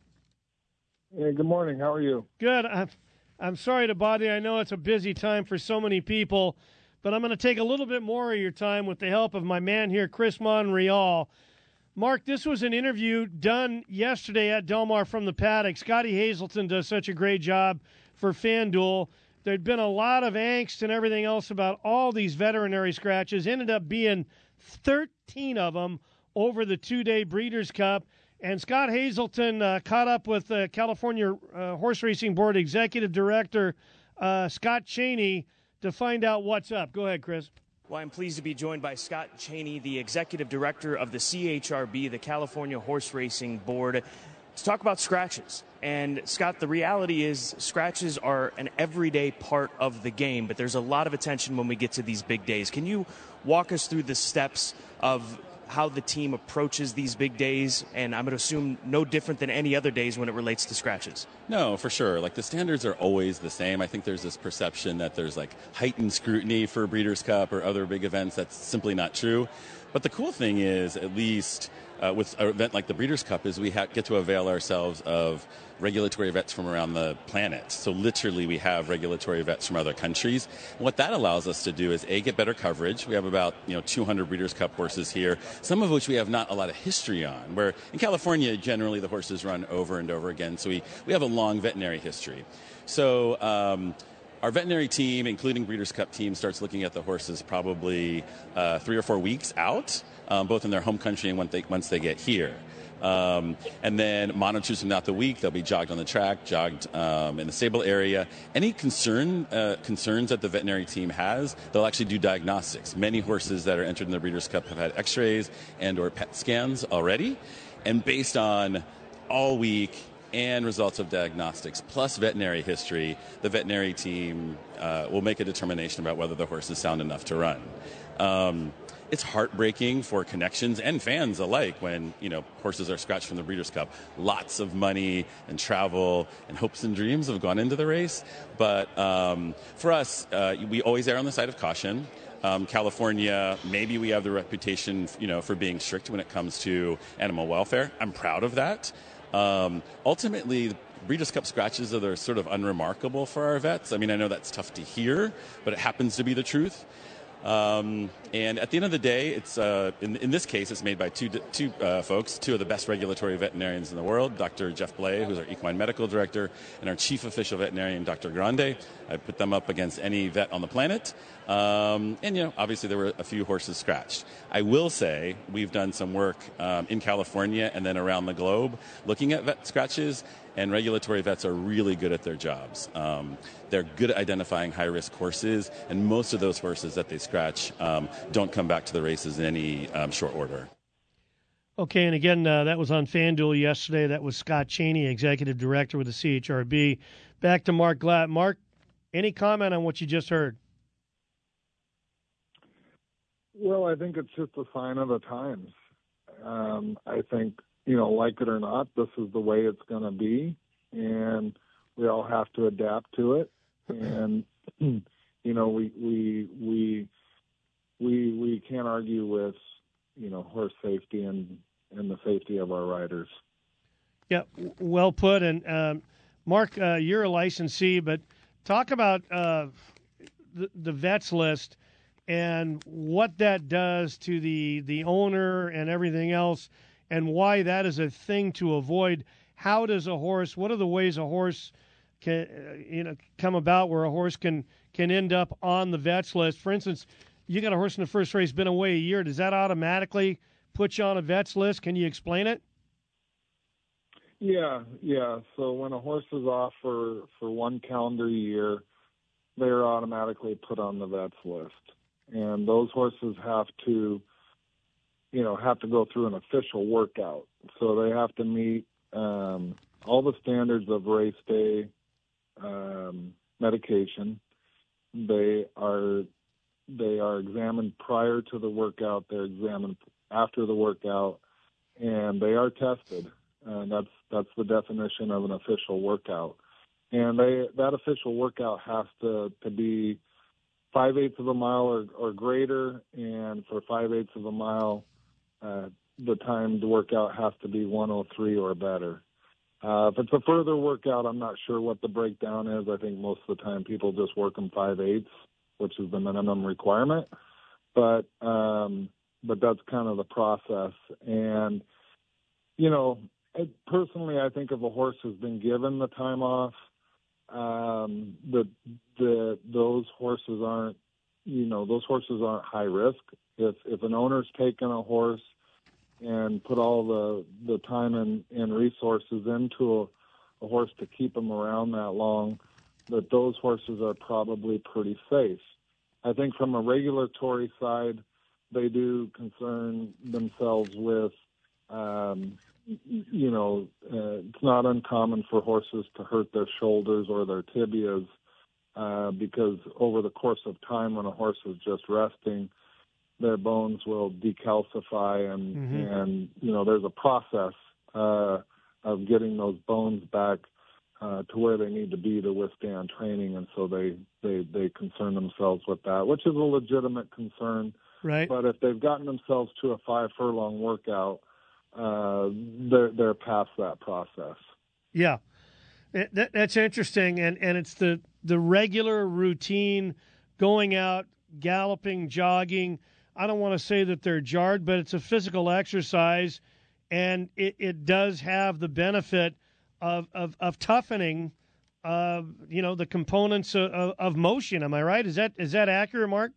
Hey, good morning. How are you? Good. I'm sorry to bother you. I know it's a busy time for so many people, but I'm going to take a little bit more of your time with the help of my man here, Chris Monreal. Mark, this was an interview done yesterday at Del Mar from the paddock. Scotty Hazelton does such a great job for FanDuel. There'd been a lot of angst and everything else about all these veterinary scratches. Ended up being 13 of them over the 2-day Breeders' Cup. And Scott Hazelton caught up with California Horse Racing Board Executive Director Scott Cheney to find out what's up. Go ahead, Chris. Well, I'm pleased to be joined by Scott Cheney, the Executive Director of the CHRB, the California Horse Racing Board, to talk about scratches. And, Scott, the reality is scratches are an everyday part of the game, but there's a lot of attention when we get to these big days. Can you walk us through the steps of how the team approaches these big days, and I'm going to assume no different than any other days when it relates to scratches? No, for sure. Like, the standards are always the same. I think there's this perception that there's like heightened scrutiny for Breeders' Cup or other big events. That's simply not true. But the cool thing is, at least with an event like the Breeders' Cup, is we get to avail ourselves of regulatory vets from around the planet. So literally we have regulatory vets from other countries. And what that allows us to do is, A, get better coverage. We have about 200 Breeders' Cup horses here, some of which we have not a lot of history on, where in California generally the horses run over and over again. So we have a long veterinary history. So our veterinary team, including Breeders' Cup team, starts looking at the horses probably 3 or 4 weeks out, both in their home country and once they get here. And then monitors them throughout the week. They'll be jogged on the track, jogged in the stable area. Any concerns that the veterinary team has, they'll actually do diagnostics. Many horses that are entered in the Breeders' Cup have had x-rays and or PET scans already. And based on all week and results of diagnostics plus veterinary history, the veterinary team will make a determination about whether the horse is sound enough to run. It's heartbreaking for connections and fans alike when, horses are scratched from the Breeders' Cup. Lots of money and travel and hopes and dreams have gone into the race. But for us, we always err on the side of caution. California, maybe we have the reputation, for being strict when it comes to animal welfare. I'm proud of that. Ultimately, Breeders' Cup scratches are sort of unremarkable for our vets. I mean, I know that's tough to hear, but it happens to be the truth. And at the end of the day, it's in this case, it's made by two folks, two of the best regulatory veterinarians in the world, Dr. Jeff Blay, who's our equine medical director, and our chief official veterinarian, Dr. Grande. I put them up against any vet on the planet. And, obviously there were a few horses scratched. I will say we've done some work in California and then around the globe looking at vet scratches, and regulatory vets are really good at their jobs. They're good at identifying high-risk horses, and most of those horses that they scratch don't come back to the races in any short order. Okay, and again, that was on FanDuel yesterday. That was Scott Cheney, Executive Director with the CHRB. Back to Mark Glatt. Mark, any comment on what you just heard? Well, I think it's just a sign of the times. I think, like it or not, this is the way it's going to be, and we all have to adapt to it. And we can't argue with horse safety and the safety of our riders. Yeah, well put. And Mark, you're a licensee, but talk about the vets list and what that does to the owner and everything else, and why that is a thing to avoid. What are the ways a horse can come about where a horse can end up on the vets list? For instance, you got a horse in the first race, been away a year. Does that automatically put you on a vets list? Can you explain it? Yeah. So when a horse is off for one calendar year, they're automatically put on the vets list. And those horses have to go through an official workout. So they have to meet all the standards of race day medication. They are examined prior to the workout. They're examined after the workout, and they are tested. And that's the definition of an official workout. And that official workout has to be 5/8 of a mile or greater, and for 5/8 of a mile, the timed workout has to be 1:03 or better. If it's a further workout, I'm not sure what the breakdown is. I think most of the time people just work them 5/8, which is the minimum requirement. But that's kind of the process. And personally, I think if a horse has been given the time off, those horses aren't high risk. If an owner's taken a horse and put all the time and resources into a horse to keep them around that long, that those horses are probably pretty safe. I think from a regulatory side, they do concern themselves with, it's not uncommon for horses to hurt their shoulders or their tibias because over the course of time when a horse is just resting, their bones will decalcify and there's a process of getting those bones back to where they need to be to withstand training, and so they concern themselves with that, which is a legitimate concern. Right. But if they've gotten themselves to a 5-furlong workout, they're past that process. Yeah, that's interesting, and it's the regular routine, going out, galloping, jogging. I don't want to say that they're jarred, but it's a physical exercise, and it does have the benefit of toughening, the components of motion. Am I right? Is that accurate, Mark?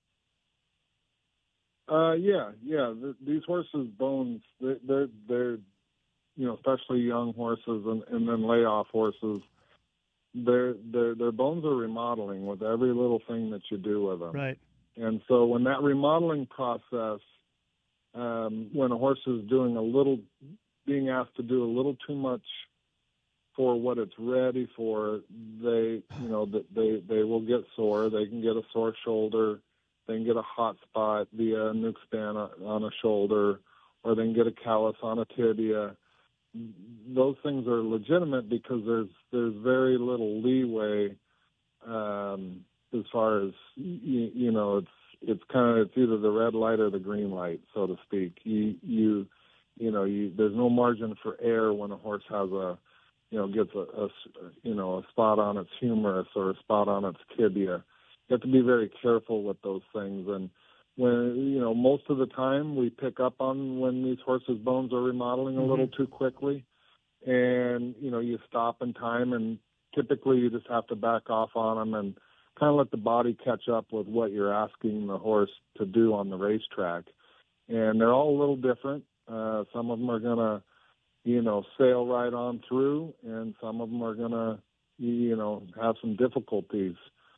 Yeah. These horses' bones, they're especially young horses and then layoff horses, their bones are remodeling with every little thing that you do with them. Right. And so when that remodeling process, when a horse is being asked to do a little too much for what it's ready for, they will get sore. They can get a sore shoulder. They can get a hot spot via a nuke span on a shoulder, or they can get a callus on a tibia. Those things are legitimate because there's very little leeway as far as it's either the red light or the green light, so to speak. There's no margin for error when a horse has gets a spot on its humerus or a spot on its tibia. have to be very careful with those things. And when, most of the time we pick up on when these horses' bones are remodeling a little too quickly. And, you stop in time, and typically you just have to back off on them and kind of let the body catch up with what you're asking the horse to do on the racetrack. And they're all a little different. Some of them are going to, sail right on through, and some of them are going to, have some difficulties,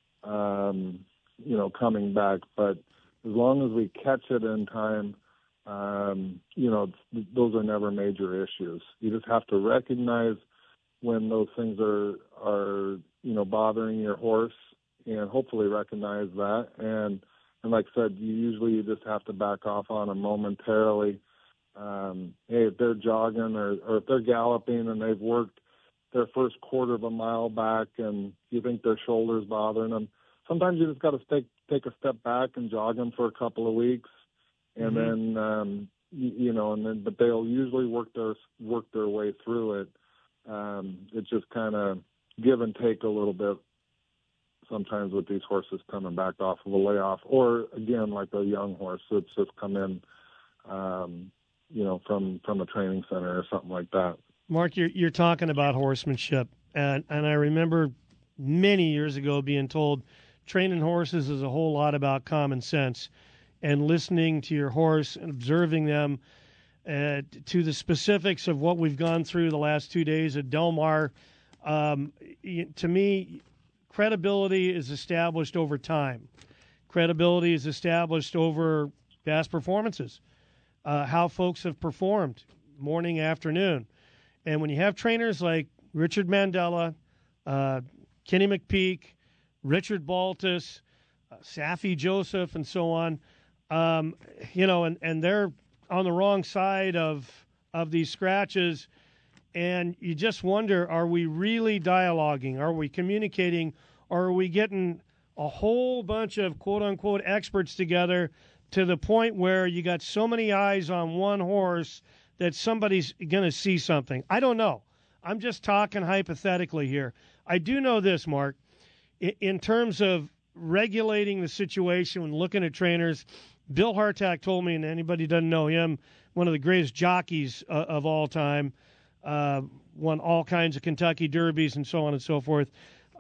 coming back. But as long as we catch it in time, those are never major issues. You just have to recognize when those things are bothering your horse, and hopefully recognize that. And like I said, you just have to back off on them momentarily. Hey, if they're jogging or if they're galloping and they've worked their first quarter of a mile back and you think their shoulder's bothering them, sometimes you just got to take a step back and jog them for a couple of weeks, and then but they'll usually work their way through it. It's just kind of give and take a little bit sometimes with these horses coming back off of a layoff, or again, like a young horse that's just come in, from a training center or something like that. Mark, you're talking about horsemanship, and I remember many years ago being told training horses is a whole lot about common sense and listening to your horse and observing them to the specifics of what we've gone through the last 2 days at Del Mar. To me, credibility is established over time. Credibility is established over past performances, how folks have performed morning, afternoon. And when you have trainers like Richard Mandella, Kenny McPeak, Richard Baltus, Safi Joseph, and so on, and they're on the wrong side of these scratches, and you just wonder, are we really dialoguing? Are we communicating? Or are we getting a whole bunch of quote-unquote experts together to the point where you got so many eyes on one horse that somebody's going to see something? I don't know. I'm just talking hypothetically here. I do know this, Mark. In terms of regulating the situation when looking at trainers, Bill Hartack told me, and anybody who doesn't know him, one of the greatest jockeys of all time, won all kinds of Kentucky Derbies and so on and so forth.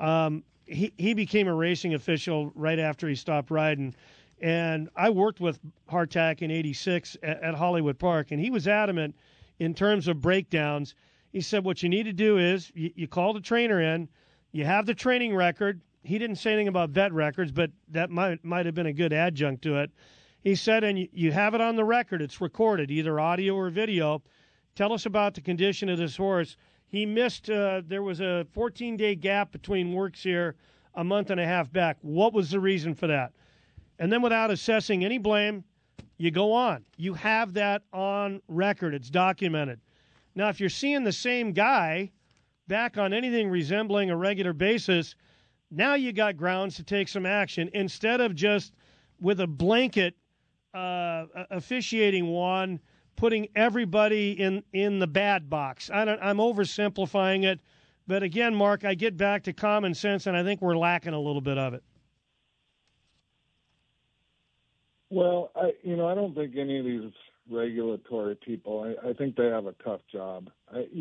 He became a racing official right after he stopped riding. And I worked with Hartack in '86 at Hollywood Park, and he was adamant in terms of breakdowns. He said what you need to do is you call the trainer in, you have the training record. He didn't say anything about vet records, but that might have been a good adjunct to it. He said, and you have it on the record. It's recorded, either audio or video. Tell us about the condition of this horse. He missed, there was a 14-day gap between works here, a month and a half back. What was the reason for that? And then without assessing any blame, you go on. You have that on record. It's documented. Now, if you're seeing the same guy back on anything resembling a regular basis, now you got grounds to take some action instead of just with a blanket officiating one, putting everybody in the bad box. I'm oversimplifying it. But again, Mark, I get back to common sense, and I think we're lacking a little bit of it. Well, I don't think any of these regulatory people, I think they have a tough job.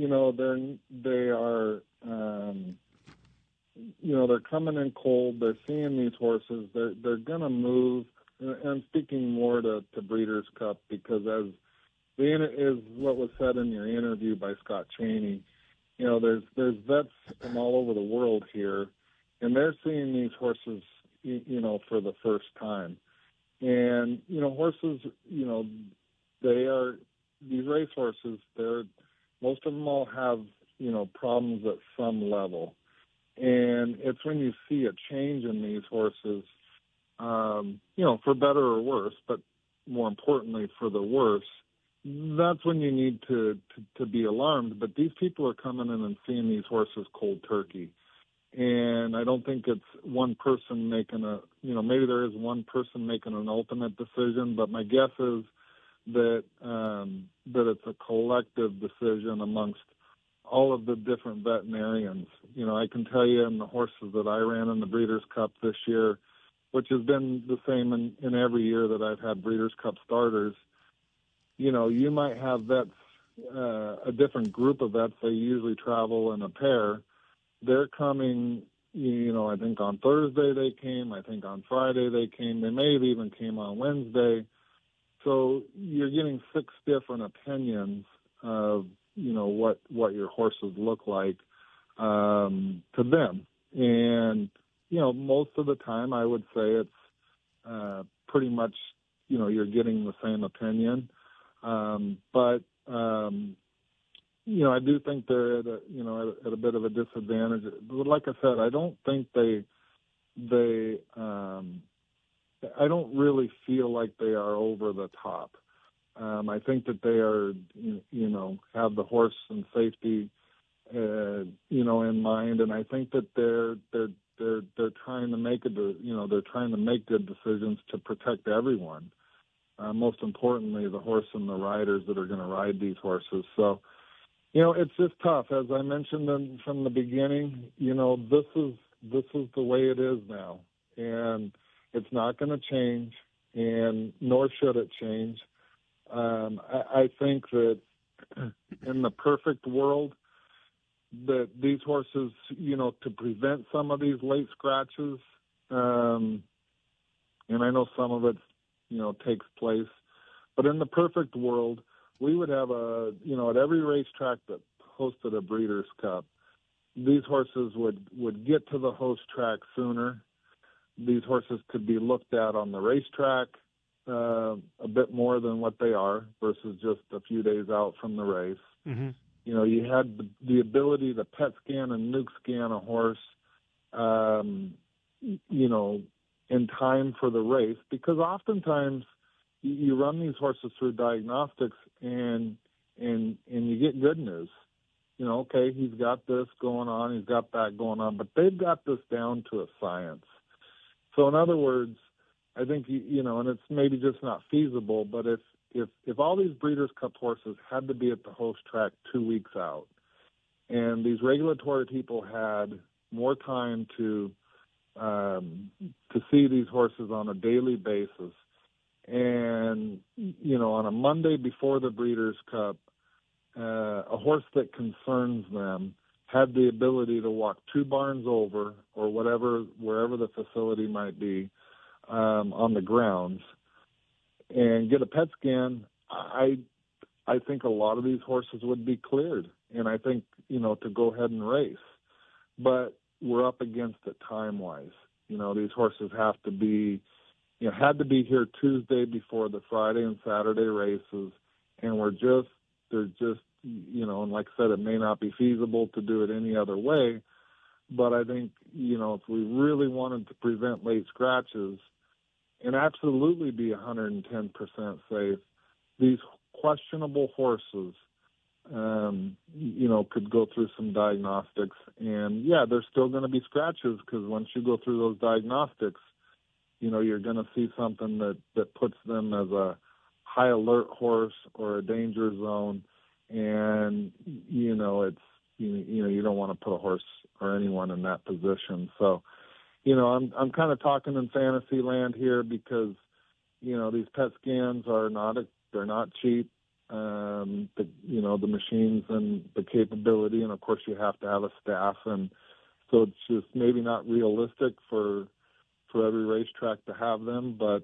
They're coming in cold. They're seeing these horses. They're going to move. And I'm speaking more to Breeders' Cup because as is what was said in your interview by Scott Cheney, there's vets from all over the world here, and they're seeing these horses, for the first time. And, horses, these race horses, most of them all have, problems at some level. And it's when you see a change in these horses, for better or worse, but more importantly for the worse, that's when you need to be alarmed. But these people are coming in and seeing these horses cold turkey. And I don't think it's one person making maybe there is one person making an ultimate decision, but my guess is that it's a collective decision amongst all of the different veterinarians. I can tell you in the horses that I ran in the Breeders' Cup this year, which has been the same in every year that I've had Breeders' Cup starters, you might have vets, a different group of vets. They usually travel in a pair. They're coming, I think on Thursday they came. I think on Friday they came. They may have even came on Wednesday. So you're getting 6 different opinions of, what your horses look like to them. And, most of the time I would say it's pretty much, you're getting the same opinion. But I do think they're at a bit of a disadvantage. But like I said, I don't think I don't really feel like they are over the top. I think that they are, have the horse and safety, in mind, and I think that they're trying to make they're trying to make good decisions to protect everyone. Most importantly, the horse and the riders that are going to ride these horses. So, it's just tough. As I mentioned from the beginning, this is the way it is now, and it's not going to change, and nor should it change. I think that in the perfect world, that these horses, to prevent some of these late scratches, and I know some of it, takes place, but in the perfect world, we would have at every racetrack that hosted a Breeders' Cup, these horses would get to the host track sooner. These horses could be looked at on the racetrack a bit more than what they are versus just a few days out from the race. Mm-hmm. You had the ability to PET scan and nuke scan a horse, in time for the race, because oftentimes you run these horses through diagnostics and you get good news. Okay, he's got this going on, he's got that going on, but they've got this down to a science. So in other words, I think, and it's maybe just not feasible, but if all these Breeders' Cup horses had to be at the host track 2 weeks out, and these regulatory people had more time to see these horses on a daily basis, and, on a Monday before the Breeders' Cup, a horse that concerns them had the ability to walk 2 barns over or wherever the facility might be, on the grounds and get a PET scan, I think a lot of these horses would be cleared, and I think, to go ahead and race. But we're up against it time-wise. These horses have to be, had to be here Tuesday before the Friday and Saturday races, and they're just, and like I said, it may not be feasible to do it any other way, but I think, if we really wanted to prevent late scratches and absolutely be 110% safe, these questionable horses, could go through some diagnostics. And, yeah, there's still going to be scratches, because once you go through those diagnostics, you're going to see something that puts them as a high alert horse or a danger zone. And, it's, you don't want to put a horse or anyone in that position. So, I'm kind of talking in fantasy land here, because, these PET scans they're not cheap. The machines and the capability, and of course you have to have a staff, and so it's just maybe not realistic for every racetrack to have them, but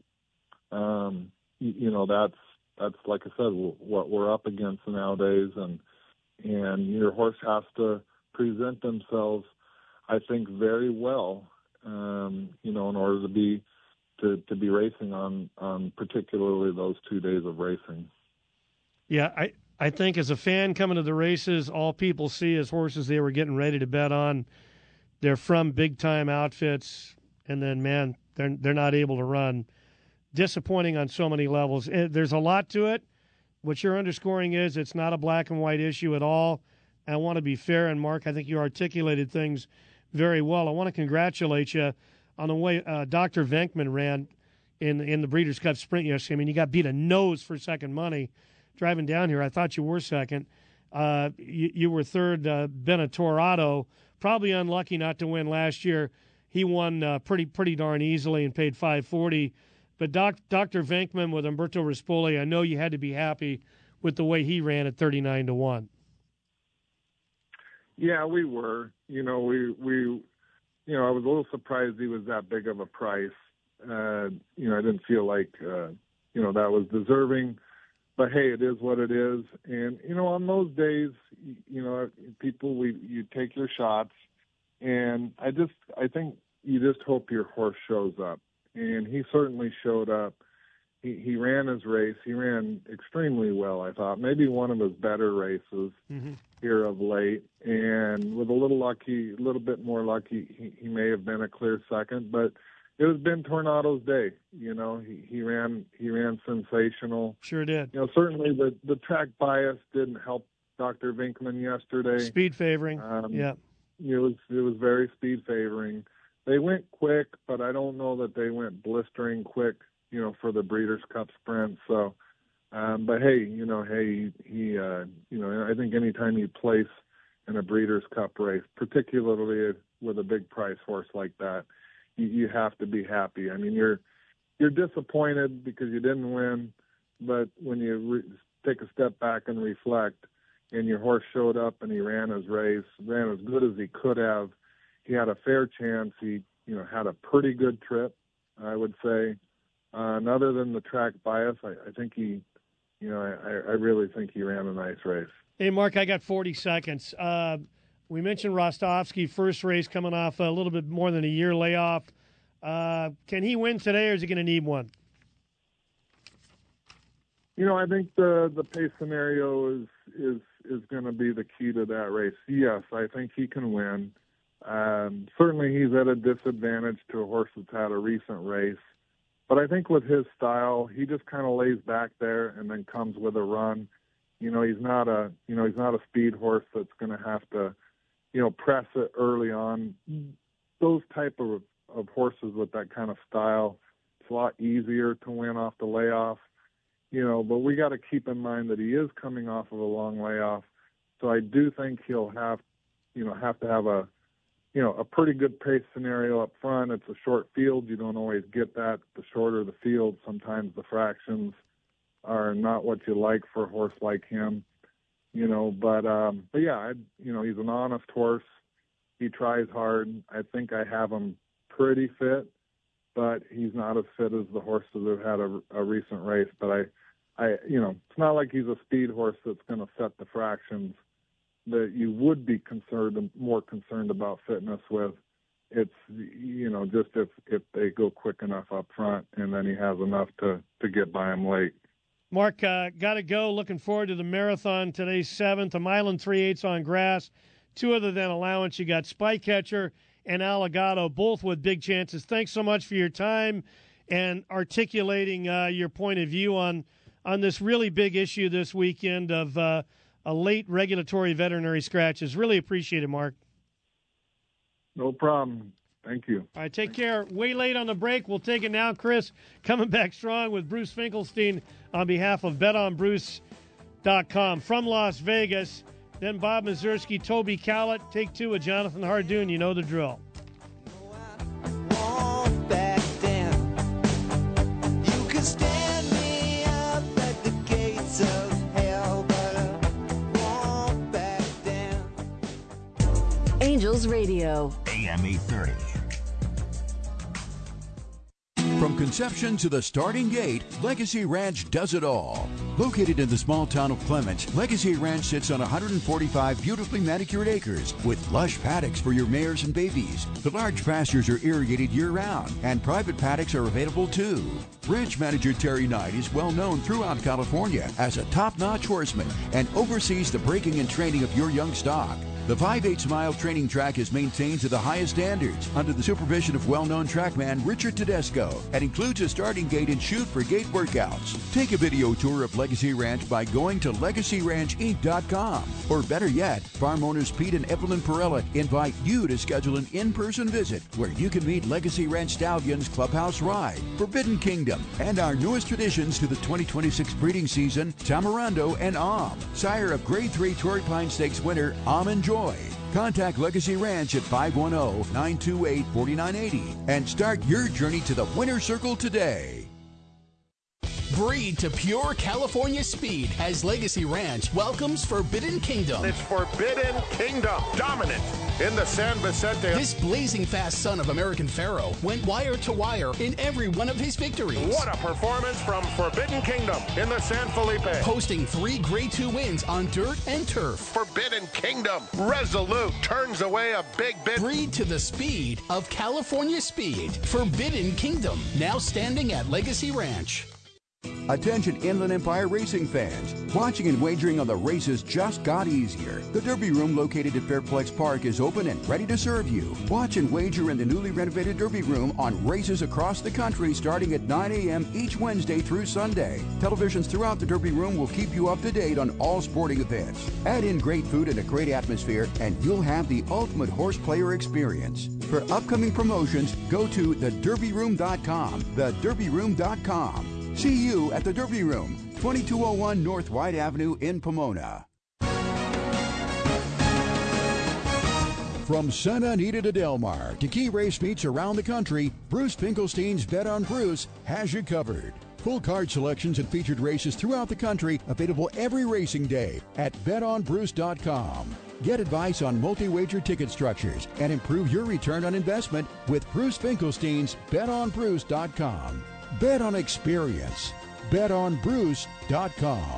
that's like I said, what we're up against nowadays, and your horse has to present themselves, I think, very well, in order to be racing on particularly those 2 days of racing. Yeah, I think as a fan coming to the races, all people see is horses they were getting ready to bet on. They're from big-time outfits, and then, man, they're not able to run. Disappointing on so many levels. There's a lot to it. What you're underscoring is it's not a black and white issue at all. I want to be fair, and Mark, I think you articulated things very well. I want to congratulate you on the way Dr. Venkman ran in the Breeders' Cup Sprint yesterday. I mean, you got beat a nose for second money. Driving down here, I thought you were second. You were third. Benatorado, probably unlucky not to win last year. he won pretty darn easily and paid $540. But Dr. Venkman with Umberto Rispoli, I know you had to be happy with the way he ran at 39-1. Yeah, we were. I was a little surprised he was that big of a price. I didn't feel like, that was deserving. But, hey, it is what it is. And, on those days, people, you take your shots. And I think you just hope your horse shows up. And he certainly showed up. He ran his race. He ran extremely well, I thought. Maybe one of his better races here of late. And with a little bit more lucky, he may have been a clear second. But it was Ben Tornado's day. He ran sensational. Sure did. Certainly the track bias didn't help Dr. Venkman yesterday. Speed favoring. Yeah. It was very speed favoring. They went quick, but I don't know that they went blistering quick, for the Breeders' Cup Sprint. So, but hey, I think anytime you place in a Breeders' Cup race, particularly with a big price horse like that, you have to be happy. I mean, you're disappointed because you didn't win, but when you take a step back and reflect, and your horse showed up and he ran his race, ran as good as he could have. He had a fair chance. He, had a pretty good trip, I would say. And other than the track bias, I think he, I really think he ran a nice race. Hey, Mark, I got 40 seconds. We mentioned Rostovsky, first race coming off a little bit more than a year layoff. Can he win today, or is he going to need one? I think the pace scenario is going to be the key to that race. Yes, I think he can win. Certainly he's at a disadvantage to a horse that's had a recent race. But I think with his style, he just kind of lays back there and then comes with a run. He's not a speed horse that's going to have to, press it early on. Those type of horses with that kind of style, it's a lot easier to win off the layoff. But we got to keep in mind that he is coming off of a long layoff. So I do think he'll have to have a pretty good pace scenario up front. It's a short field. You don't always get that. The shorter the field, sometimes the fractions are not what you like for a horse like him, but yeah, he's an honest horse. He tries hard. I think I have him pretty fit, but he's not as fit as the horses that have had a recent race. But it's not like he's a speed horse that's going to set the fractions that you would be more concerned about fitness with. It's, just if they go quick enough up front, and then he has enough to get by him late. Mark, got to go. Looking forward to the marathon. Today's 7th, a mile and 3/8 on grass. 2 other than allowance. You got Spycatcher and Alligato, both with big chances. Thanks so much for your time and articulating your point of view on this really big issue this weekend of a late regulatory veterinary scratches. Really appreciate it, Mark. No problem. Thank you. All right, take care. Way late on the break. We'll take it now. Chris coming back strong with Bruce Finkelstein on behalf of BetOnBruce.com. From Las Vegas, then Bob Mazursky, Toby Callett. Take 2 with Jonathan Hardoon. You know the drill. Angels Radio. AM 830. From conception to the starting gate, Legacy Ranch does it all. Located in the small town of Clements, Legacy Ranch sits on 145 beautifully manicured acres with lush paddocks for your mares and babies. The large pastures are irrigated year-round, and private paddocks are available too. Ranch manager Terry Knight is well known throughout California as a top-notch horseman and oversees the breaking and training of your young stock. The 5/8-mile training track is maintained to the highest standards under the supervision of well-known trackman Richard Tedesco and includes a starting gate and chute for gate workouts. Take a video tour of Legacy Ranch by going to LegacyRanchInc.com. Or better yet, farm owners Pete and Evelyn Perella invite you to schedule an in-person visit where you can meet Legacy Ranch Stallions Clubhouse Ride, Forbidden Kingdom, and our newest additions to the 2026 breeding season, Tamarando and Am, sire of Grade 3 Torrey Pine Stakes winner Am and Joy. Contact Legacy Ranch at 510-928-4980 and start your journey to the winner's circle today. Breed to pure California speed as Legacy Ranch welcomes Forbidden Kingdom. It's Forbidden Kingdom, dominant in the San Vicente. This blazing fast son of American Pharaoh went wire to wire in every one of his victories. What a performance from Forbidden Kingdom in the San Felipe. Posting 3 Grade 2 wins on dirt and turf. Forbidden Kingdom, resolute, turns away a big bit. Breed to the speed of California speed. Forbidden Kingdom, now standing at Legacy Ranch. Attention Inland Empire racing fans. Watching and wagering on the races just got easier. The Derby Room located at Fairplex Park is open and ready to serve you. Watch and wager in the newly renovated Derby Room on races across the country starting at 9 a.m. each Wednesday through Sunday. Televisions throughout the Derby Room will keep you up to date on all sporting events. Add in great food and a great atmosphere and you'll have the ultimate horse player experience. For upcoming promotions, go to thederbyroom.com. Thederbyroom.com. See you at the Derby Room, 2201 North White Avenue in Pomona. From Santa Anita to Del Mar to key race meets around the country, Bruce Finkelstein's Bet on Bruce has you covered. Full card selections and featured races throughout the country available every racing day at betonbruce.com. Get advice on multi-wager ticket structures and improve your return on investment with Bruce Finkelstein's betonbruce.com. Bet on experience. BetOnBruce.com.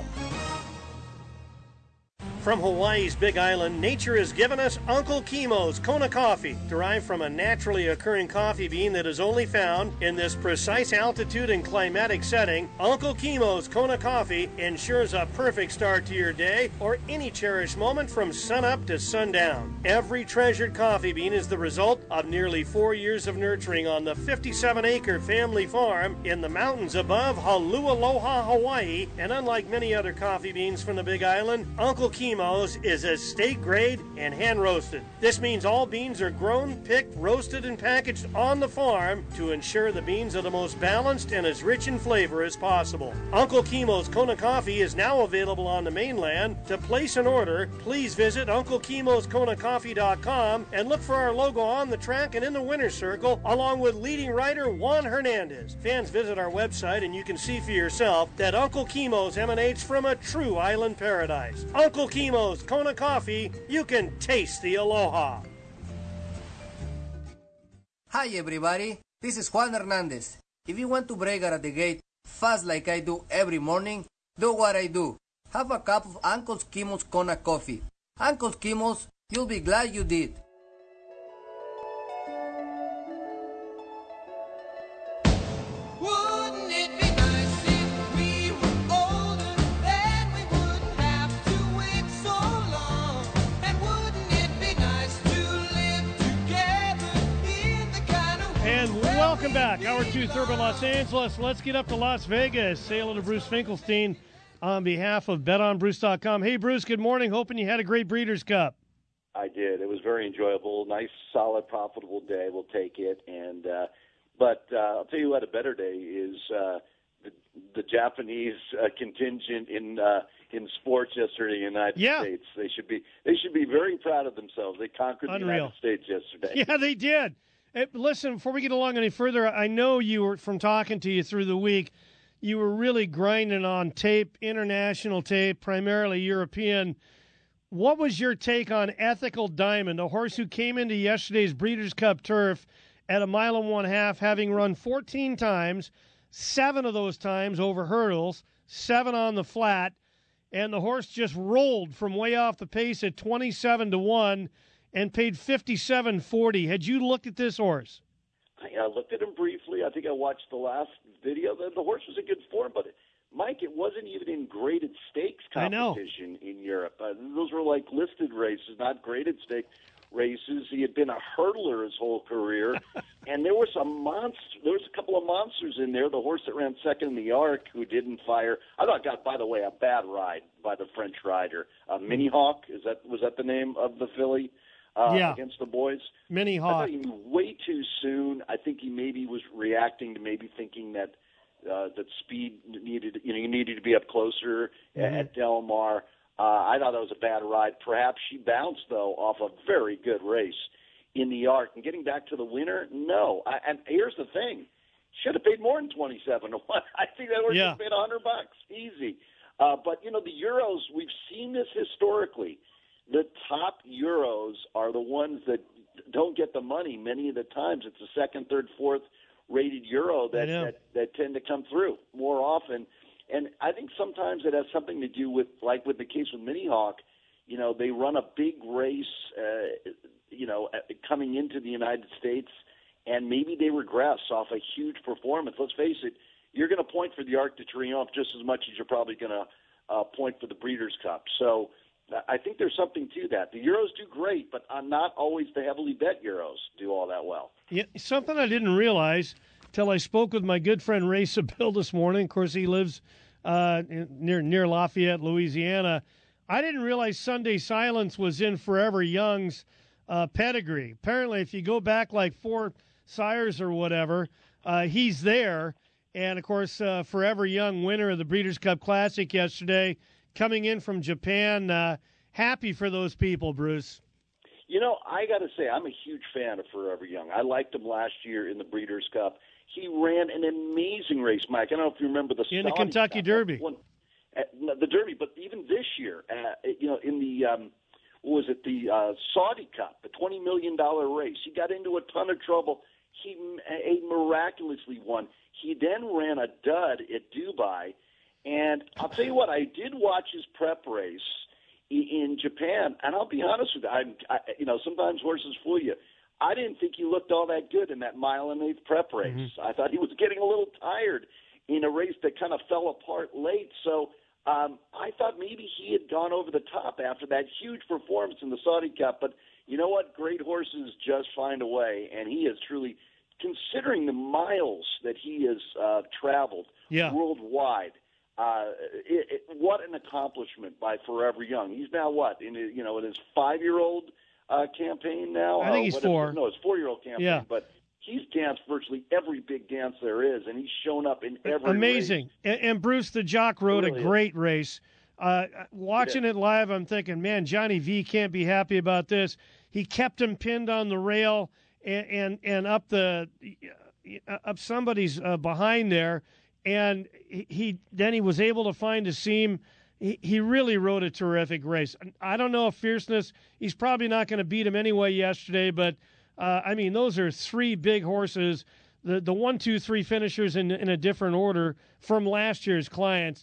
From Hawaii's Big Island, nature has given us Uncle Kimo's Kona coffee, derived from a naturally occurring coffee bean that is only found in this precise altitude and climatic setting. Uncle Kimo's Kona coffee ensures a perfect start to your day or any cherished moment from sunup to sundown. Every treasured coffee bean is the result of nearly 4 years of nurturing on the 57-acre family farm in the mountains above Haleakaloha, Hawaii, and unlike many other coffee beans from the Big Island, Uncle Kimo's is estate grade and hand roasted. This means all beans are grown, picked, roasted, and packaged on the farm to ensure the beans are the most balanced and as rich in flavor as possible. Uncle Kimo's Kona coffee is now available on the mainland. To place an order, please visit UncleKimosKonaCoffee.com and look for our logo on the track and in the winner's circle, along with leading writer Juan Hernandez. Fans, visit our website and you can see for yourself that Uncle Kimo's emanates from a true island paradise. Uncle Kimo's Kona Coffee, you can taste the aloha. Hi everybody, this is Juan Hernandez. If you want to break out of the gate fast like I do every morning, do what I do. Have a cup of Uncle Kimo's Kona Coffee. Uncle Kimo's, you'll be glad you did. Welcome back. Hour 2, Thurman, Los Angeles. Let's get up to Las Vegas. Say hello to Bruce Finkelstein on behalf of betonbruce.com. Hey, Bruce, good morning. Hoping you had a great Breeders' Cup. I did. It was very enjoyable. Nice, solid, profitable day. We'll take it. And but I'll tell you what, a better day is the Japanese contingent in sports yesterday in the United States. They should be very proud of themselves. They conquered the United States yesterday. Yeah, they did. Listen, before we get along any further, I know you were, from talking to you through the week, you were really grinding on tape, international tape, primarily European. What was your take on Ethical Diamond, a horse who came into yesterday's Breeders' Cup turf at 1 1/2 miles, having run 14 times, 7 of those times over hurdles, 7 on the flat, and the horse just rolled from way off the pace at 27-1 and paid $57.40. Had you looked at this horse? I looked at him briefly. I think I watched the last video. The horse was in good form, but Mike, it wasn't even in graded stakes competition in Europe. Those were like listed races, not graded stake races. He had been a hurdler his whole career, and there was a couple of monsters in there. The horse that ran second in the Arc, who didn't fire. I thought got, by the way, a bad ride by the French rider, Mini Hawk. Was that the name of the filly? Against the boys. Mini Hawk. I thought he moved way too soon. I think he maybe was reacting to maybe thinking that speed needed to be up closer at Del Mar. I thought that was a bad ride. Perhaps she bounced, though, off a very good race in the Arc. And getting back to the winner, no. And here's the thing. Should have paid more than 27 to 1. I think that would have paid $100. Easy. But, you know, the Euros, we've seen this historically. The top Euros are the ones that don't get the money. Many of the times it's the second, third, fourth rated Euro that tend to come through more often. And I think sometimes it has something to do with, like with the case with Mini Hawk, you know, they run a big race, coming into the United States, and maybe they regress off a huge performance. Let's face it, you're going to point for the Arc de Triomphe just as much as you're probably going to point for the Breeders' Cup. So I think there's something to that. The Euros do great, but not always the heavily bet Euros do all that well. Yeah, something I didn't realize till I spoke with my good friend Ray Sabil this morning. Of course, he lives near Lafayette, Louisiana. I didn't realize Sunday Silence was in Forever Young's pedigree. Apparently, if you go back like 4 sires or whatever, he's there. And, of course, Forever Young, winner of the Breeders' Cup Classic yesterday, coming in from Japan. Happy for those people, Bruce. You know, I got to say, I'm a huge fan of Forever Young. I liked him last year in the Breeders' Cup. He ran an amazing race, Mike. I don't know if you remember the in the Kentucky Derby. The Derby, but even this year, in the the Saudi Cup, the $20 million race, he got into a ton of trouble. He miraculously won. He then ran a dud at Dubai, and I'll tell you what, I did watch his prep race in Japan, and I'll be honest with you, sometimes horses fool you. I didn't think he looked all that good in that 1.8 mile prep race. Mm-hmm. I thought he was getting a little tired in a race that kind of fell apart late. So I thought maybe he had gone over the top after that huge performance in the Saudi Cup. But you know what? Great horses just find a way, and he is truly, considering the miles that he has traveled worldwide, what an accomplishment by Forever Young. He's now in his 5-year-old campaign now. I think he's 4. No, it's 4-year-old campaign. Yeah. But he's danced virtually every big dance there is, and he's shown up in every Amazing. race. And Bruce the Jock rode a great race. Watching it live, I'm thinking, man, Johnny V can't be happy about this. He kept him pinned on the rail and up somebody's behind there, and he was able to find a seam. He really rode a terrific race. I don't know if Fierceness, he's probably not going to beat him anyway yesterday, but, those are 3 big horses, the 1, 2, 3 finishers in a different order from last year's Classic,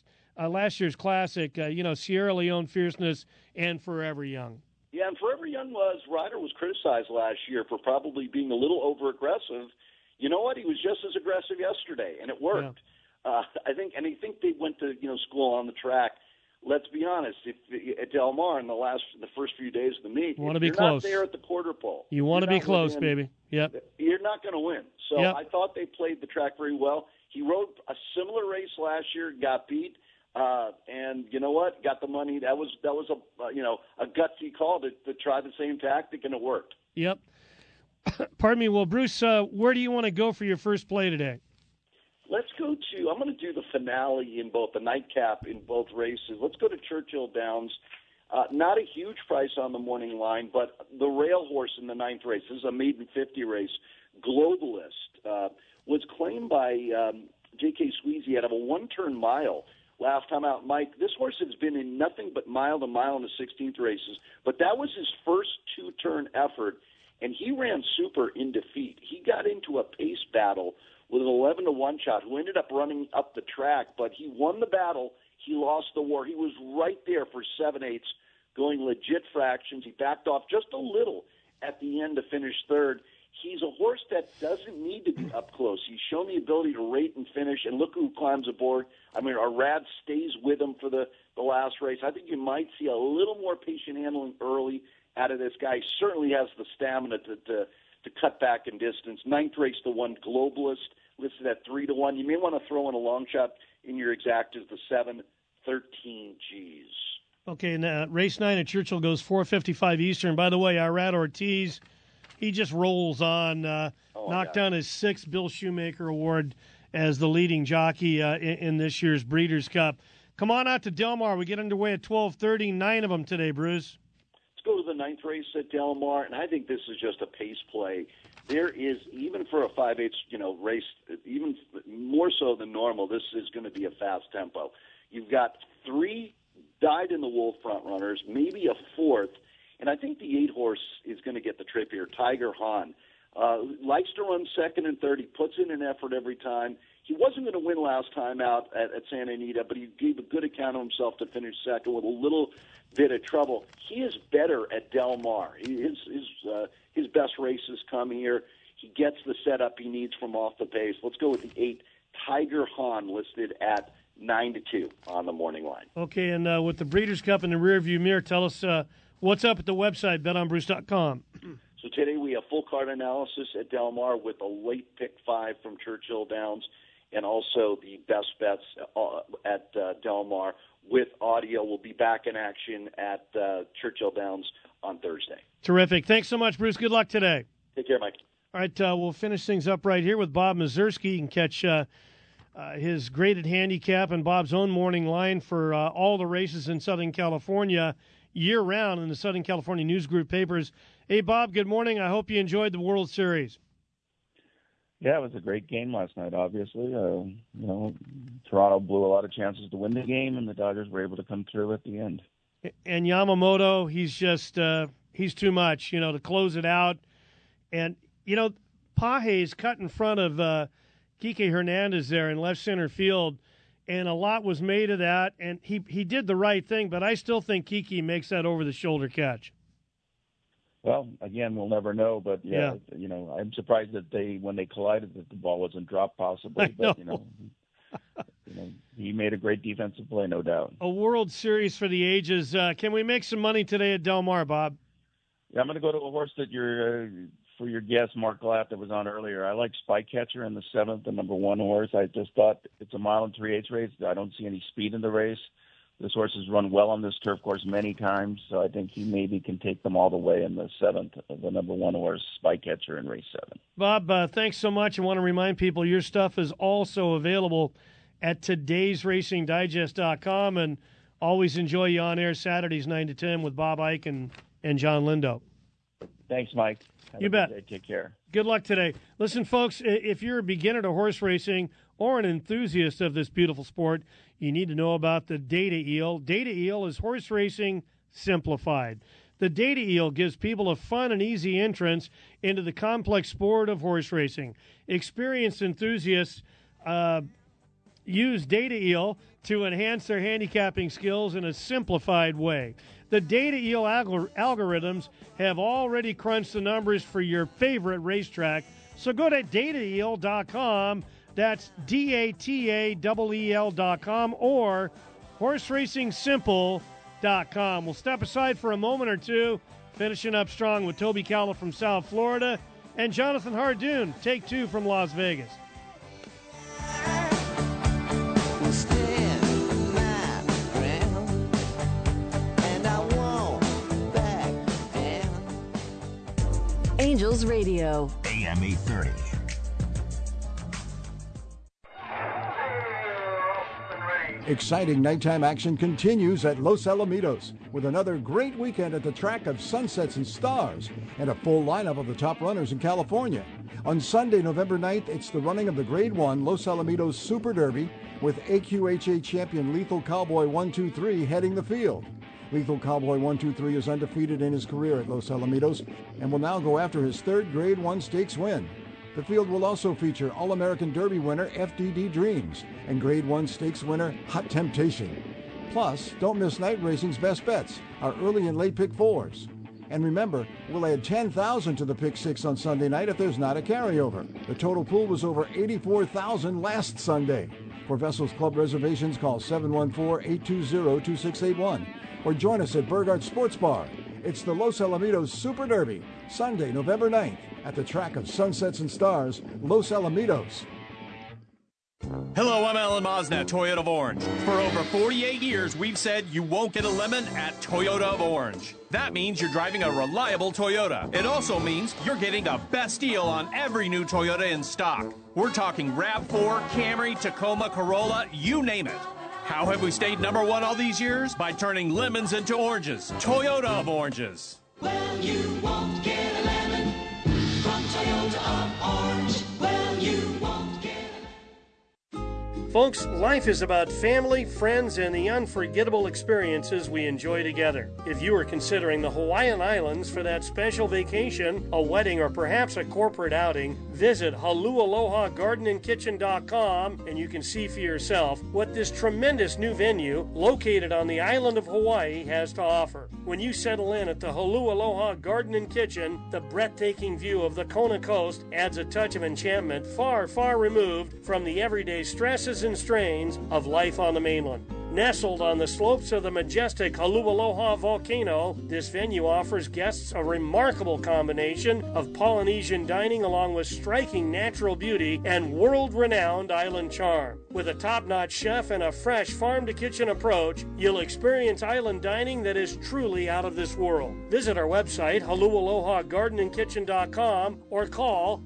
Sierra Leone, Fierceness, and Forever Young. Yeah, and Forever Young Ryder was criticized last year for probably being a little over-aggressive. You know what? He was just as aggressive yesterday, and it worked. Yeah. I think they went to school on the track. Let's be honest. If at Del Mar in the first few days of the meet, you're not there at the quarter pole. You want to be close, baby. Yep. You're not going to win. So I thought they played the track very well. He rode a similar race last year, got beat, and you know what? Got the money. That was a gutsy call to try the same tactic, and it worked. Yep. Pardon me. Well, Bruce, where do you want to go for your first play today? Let's go to, I'm going to do the finale in both, the nightcap in both races. Let's go to Churchill Downs. Not a huge price on the morning line, but the rail horse in the 9th race, this is a maiden 50 race, Globalist, was claimed by J.K. Sweezy out of a 1-turn mile last time out. Mike, this horse has been in nothing but mile to mile in the 16th races, but that was his first 2-turn effort, and he ran super in defeat. He got into a pace battle with an 11-1 shot, who ended up running up the track, but he won the battle. He lost the war. He was right there for 7/8, going legit fractions. He backed off just a little at the end to finish third. He's a horse that doesn't need to be up close. He's shown the ability to rate and finish, and look who climbs aboard. Arad stays with him for the last race. I think you might see a little more patient handling early out of this guy. He certainly has the stamina to cut back in distance. 9th race, the 1 Globalist, listed at 3-1. You may want to throw in a long shot in your exact is the 7, 13 G's. Okay, now race 9 at Churchill goes 4:55 Eastern. By the way, Irad Ortiz, he just rolls on. Knocked down his 6th Bill Shoemaker Award as the leading jockey in this year's Breeders' Cup. Come on out to Del Mar. We get underway at 12:30. 9 of them today, Bruce. Let's go to the 9th race at Del Mar, and I think this is just a pace play. There is, even for a 5/8, race, even more so than normal, this is going to be a fast tempo. You've got 3 dyed-in-the-wool front runners, maybe a 4th, and I think the 8 horse is going to get the trip here, Tiger Han. Likes to run 2nd and 3rd. He puts in an effort every time. He wasn't going to win last time out at Santa Anita, but he gave a good account of himself to finish 2nd with a little bit of trouble. He is better at Del Mar. His best races come here. He gets the setup he needs from off the pace. Let's go with the 8, Tiger Han, listed at 9-2 on the morning line. Okay, and with the Breeders' Cup in the rearview mirror, tell us what's up at the website, betonbruce.com. So today we have full card analysis at Del Mar with a late pick 5 from Churchill Downs, and also the best bets at Del Mar with audio. We'll be back in action at Churchill Downs on Thursday. Terrific. Thanks so much, Bruce. Good luck today. Take care, Mike. All right, we'll finish things up right here with Bob Mazursky. You can catch his graded handicap and Bob's own morning line for all the races in Southern California year-round in the Southern California News Group papers. Hey, Bob, good morning. I hope you enjoyed the World Series. Yeah, it was a great game last night, obviously. Toronto blew a lot of chances to win the game, and the Dodgers were able to come through at the end. And Yamamoto, he's just he's too much, to close it out. And, Page's cut in front of Kike Hernandez there in left center field, and a lot was made of that, and he did the right thing, but I still think Kike makes that over-the-shoulder catch. Well, again, we'll never know, but yeah. I'm surprised that when they collided, that the ball wasn't dropped possibly. But he made a great defensive play, no doubt. A World Series for the ages. Can we make some money today at Del Mar, Bob? Yeah, I'm going to go to a horse that for your guest, Mark Glatt, that was on earlier. I like Spycatcher in the 7th, the number 1 horse. I just thought it's a 1 3/8 race. I don't see any speed in the race. This horse has run well on this turf course many times, so I think he maybe can take them all the way in the 7th, the number 1 horse, Spycatcher in race 7. Bob, thanks so much. I want to remind people your stuff is also available at todaysracingdigest.com, and always enjoy you on air Saturdays 9 to 10 with Bob Ike and John Lindo. Thanks, Mike. You bet. Take care. Good luck today. Listen, folks, if you're a beginner to horse racing or an enthusiast of this beautiful sport, you need to know about the Data Eel. Data Eel is horse racing simplified. The Data Eel gives people a fun and easy entrance into the complex sport of horse racing. Experienced enthusiasts use Data Eel to enhance their handicapping skills in a simplified way. The Data Eel algorithms have already crunched the numbers for your favorite racetrack, so go to dataeel.com. That's DATAEEL.com or horseracingsimple.com. We'll step aside for a moment or two, finishing up strong with Toby Calla from South Florida and Jonathan Hardoon, take 2 from Las Vegas. Angels Radio. AM 830. Exciting nighttime action continues at Los Alamitos with another great weekend at the track of Sunsets and Stars and a full lineup of the top runners in California. On Sunday, November 9th, it's the running of the Grade 1 Los Alamitos Super Derby with AQHA champion Lethal Cowboy 123 heading the field. Lethal Cowboy 123 is undefeated in his career at Los Alamitos and will now go after his 3rd Grade 1 stakes win. The field will also feature All-American Derby winner FDD Dreams and Grade 1 stakes winner Hot Temptation. Plus, don't miss night racing's best bets, our early and late pick 4s. And remember, we'll add $10,000 to the pick 6 on Sunday night if there's not a carryover. The total pool was over $84,000 last Sunday. For Vessels Club reservations, call 714-820-2681 or join us at Burghardt Sports Bar. It's the Los Alamitos Super Derby, Sunday, November 9th, at the track of Sunsets and Stars, Los Alamitos. Hello, I'm Alan Mosna at Toyota of Orange. For over 48 years, we've said you won't get a lemon at Toyota of Orange. That means you're driving a reliable Toyota. It also means you're getting the best deal on every new Toyota in stock. We're talking RAV4, Camry, Tacoma, Corolla, you name it. How have we stayed number one all these years? By turning lemons into oranges. Toyota of oranges. Well, you won't get a lemon from Toyota of Orange. Well, you won't get a lemon. Folks, life is about family, friends, and the unforgettable experiences we enjoy together. If you are considering the Hawaiian Islands for that special vacation, a wedding, or perhaps a corporate outing, visit HaluAlohaGardenandKitchen.com and you can see for yourself what this tremendous new venue located on the island of Hawaii has to offer. When you settle in at the HaluAloha Garden and Kitchen, the breathtaking view of the Kona coast adds a touch of enchantment far, far removed from the everyday stresses and strains of life on the mainland. Nestled on the slopes of the majestic Holualoha volcano, this venue offers guests a remarkable combination of Polynesian dining along with striking natural beauty and world-renowned island charm. With a top-notch chef and a fresh farm-to-kitchen approach, you'll experience island dining that is truly out of this world. Visit our website, HaluAlohaGardenandKitchen.com, or call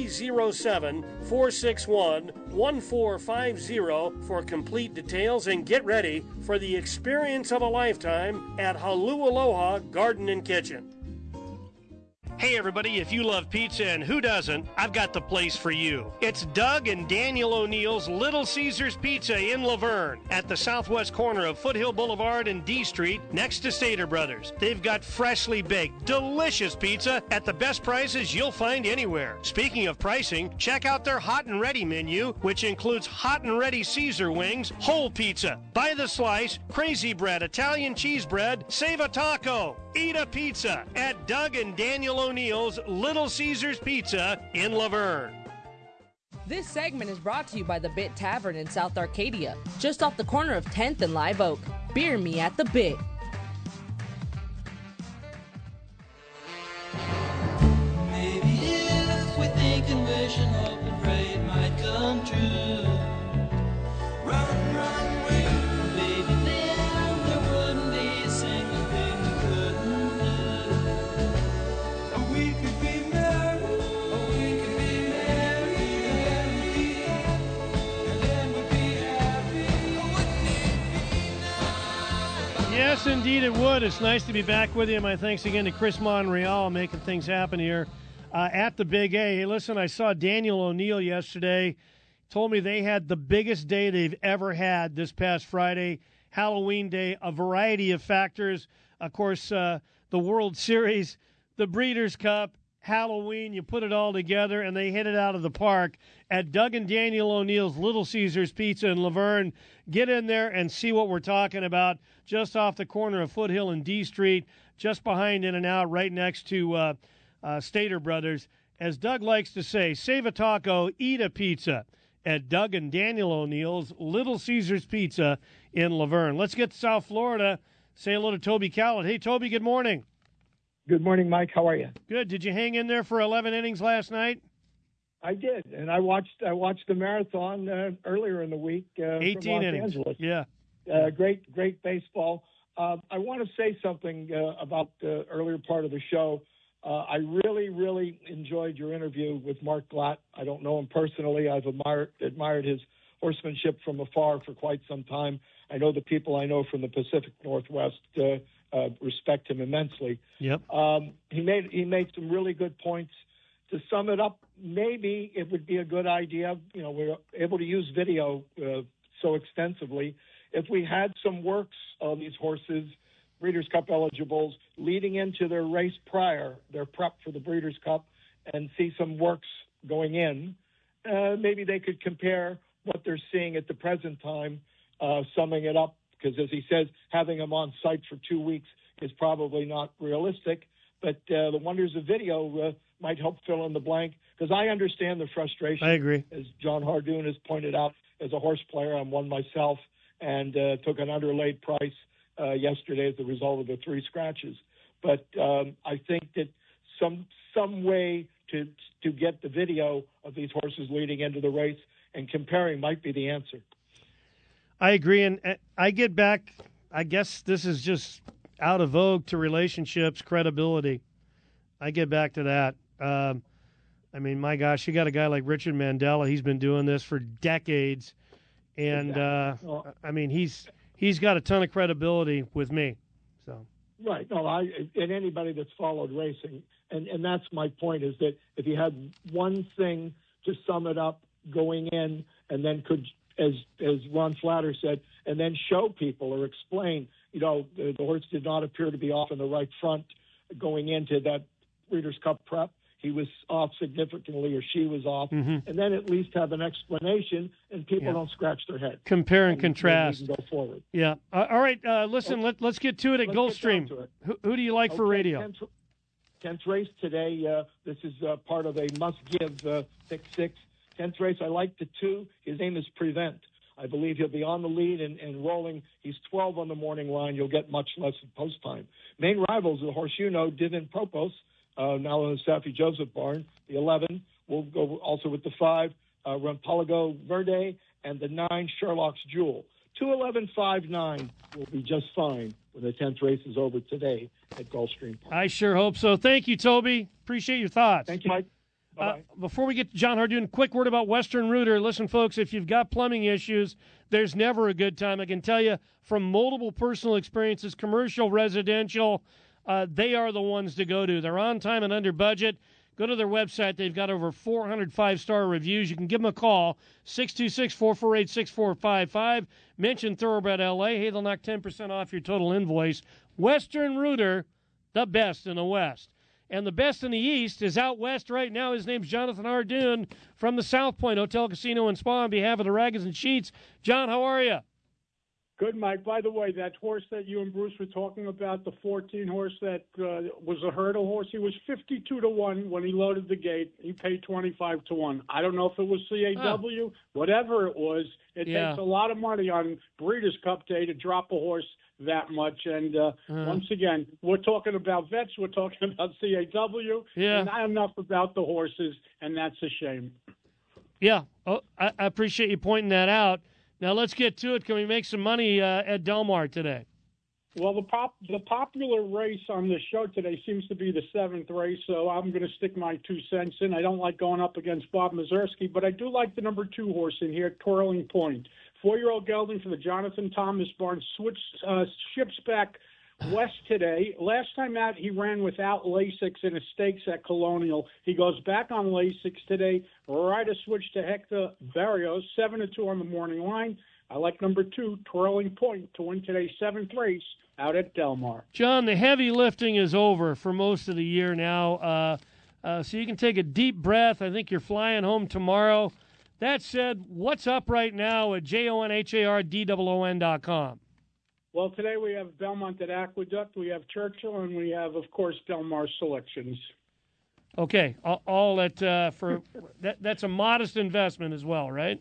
307-461-1450 for complete details, and get ready for the experience of a lifetime at HaluAloha Garden and Kitchen. Hey everybody, if you love pizza, and who doesn't, I've got the place for you. It's Doug and Daniel O'Neill's Little Caesars Pizza in Laverne at the southwest corner of Foothill Boulevard and D Street next to Stater Brothers. They've got freshly baked, delicious pizza at the best prices you'll find anywhere. Speaking of pricing, check out their hot and ready menu, which includes hot and ready Caesar wings, whole pizza, by the slice, crazy bread, Italian cheese bread, save a taco, eat a pizza at Doug and Daniel O'Neill's Little Caesars Pizza in Laverne. This segment is brought to you by the Bit Tavern in South Arcadia, just off the corner of 10th and Live Oak. Beer me at the Bit. Maybe if we think and wish and hope and pray it might come true. Run, run, wait. Maybe then there wouldn't be a single thing we couldn't do. We could be married, we could be married, and then we'd be happy. Wouldn't it be nice? Yes, indeed it would. It's nice to be back with you. My thanks again to Chris Monreal making things happen here at the Big A. Hey, listen, I saw Daniel O'Neill yesterday. Told me they had the biggest day they've ever had this past Friday, Halloween Day, a variety of factors. Of course, the World Series, the Breeders' Cup, Halloween, you put it all together, and they hit it out of the park at Doug and Daniel O'Neill's Little Caesars Pizza in Laverne. Get in there and see what we're talking about, just off the corner of Foothill and D Street, just behind In-N-Out, right next to Stater Brothers. As Doug likes to say, save a taco, eat a pizza at Doug and Daniel O'Neill's Little Caesars Pizza in Laverne. Let's get to South Florida. Say hello to Toby Cowlett. Hey, Toby, good morning. Good morning, Mike. How are you? Good. Did you hang in there for 11 innings last night? I did, and I watched the marathon earlier in the week. 18 from Los innings. Angeles. Yeah. Great baseball. I want to say something about the earlier part of the show. I really enjoyed your interview with Mark Glatt. I don't know him personally. I've admired his horsemanship from afar for quite some time. I know the people I know from the Pacific Northwest respect him immensely. Yep. He made some really good points. To sum it up, maybe it would be a good idea. You know, we're able to use video so extensively. If we had some works of these horses, Breeders' Cup eligibles, leading into their race prior, their prep for the Breeders' Cup, and see some works going in, maybe they could compare what they're seeing at the present time, summing it up, because as he says, having them on site for 2 weeks is probably not realistic, but the wonders of video might help fill in the blank, because I understand the frustration. I agree. As John Hardoon has pointed out, as a horse player, I'm one myself, and took an underlaid price yesterday as a result of the 3 scratches. But I think that some way to get the video of these horses leading into the race and comparing might be the answer. I agree, and I get back, I guess this is just out of vogue, to relationships, credibility. I get back to that. I mean, my gosh, you got a guy like Richard Mandella. He's been doing this for decades, And, I mean, he's got a ton of credibility with me. So Right. No, and anybody that's followed racing, and that's my point, is that if you had one thing to sum it up going in, and then could, as Ron Flatter said, and then show people or explain, the horse did not appear to be off in the right front going into that Breeders' Cup prep. He was off significantly, or she was off, and then at least have an explanation, and people don't scratch their head. Compare and contrast. And go forward. Yeah. All right. Listen, let's get to it at Gulfstream. Who do you like for radio? 10th race today. This is part of a must-give pick 6. 10th race, I like the 2. His name is Prevent. I believe he'll be on the lead and rolling. He's 12 on the morning line. You'll get much less in post time. Main rivals, the horse Divin Propos, now in the Safi Joseph barn. The 11 will go also with the 5, Rampalago Verde, and the 9, Sherlock's Jewel. 2:11.59 will be just fine when the 10th race is over today at Gulfstream Park. I sure hope so. Thank you, Toby. Appreciate your thoughts. Thank you, Mike. Before we get to John Hardoon, quick word about Western Rooter. Listen, folks, if you've got plumbing issues, there's never a good time. I can tell you from multiple personal experiences, commercial, residential, they are the ones to go to. They're on time and under budget. Go to their website. They've got over 400 5-star reviews. You can give them a call, 626-448-6455. Mention Thoroughbred LA. Hey, they'll knock 10% off your total invoice. Western Rooter, the best in the West. And the best in the East is out west right now. His name's Jonathan Hardoon from the South Point Hotel, Casino, and Spa on behalf of the Ragas and Sheets. John, how are you? Good, Mike. By the way, that horse that you and Bruce were talking about, the 14 horse that was a hurdle horse, he was 52-1 when he loaded the gate. He paid 25-1. I don't know if it was CAW, whatever it was. It takes a lot of money on Breeders' Cup Day to drop a horse that much. And once again, we're talking about vets, we're talking about CAW, and not enough about the horses, and that's a shame. Yeah, I appreciate you pointing that out. Now let's get to it. Can we make some money at Del Mar today? Well, the popular race on the show today seems to be the 7th race, so I'm going to stick my 2 cents in. I don't like going up against Bob Mazursky, but I do like the number 2 horse in here, Twirling Point. 4-year-old gelding for the Jonathan Thomas barn ships back west today. Last time out, he ran without Lasix in a stakes at Colonial. He goes back on Lasix today. Rider switch to Hector Barrios, 7-2 on the morning line. I like number 2, Twirling Point, to win today's 7th race out at Del Mar. John, the heavy lifting is over for most of the year now, so you can take a deep breath. I think you're flying home tomorrow. That said, what's up right now at JONHARDOON.com? Well, today we have Belmont at Aqueduct, we have Churchill, and we have, of course, Del Mar selections. Okay, all at that's a modest investment as well, right?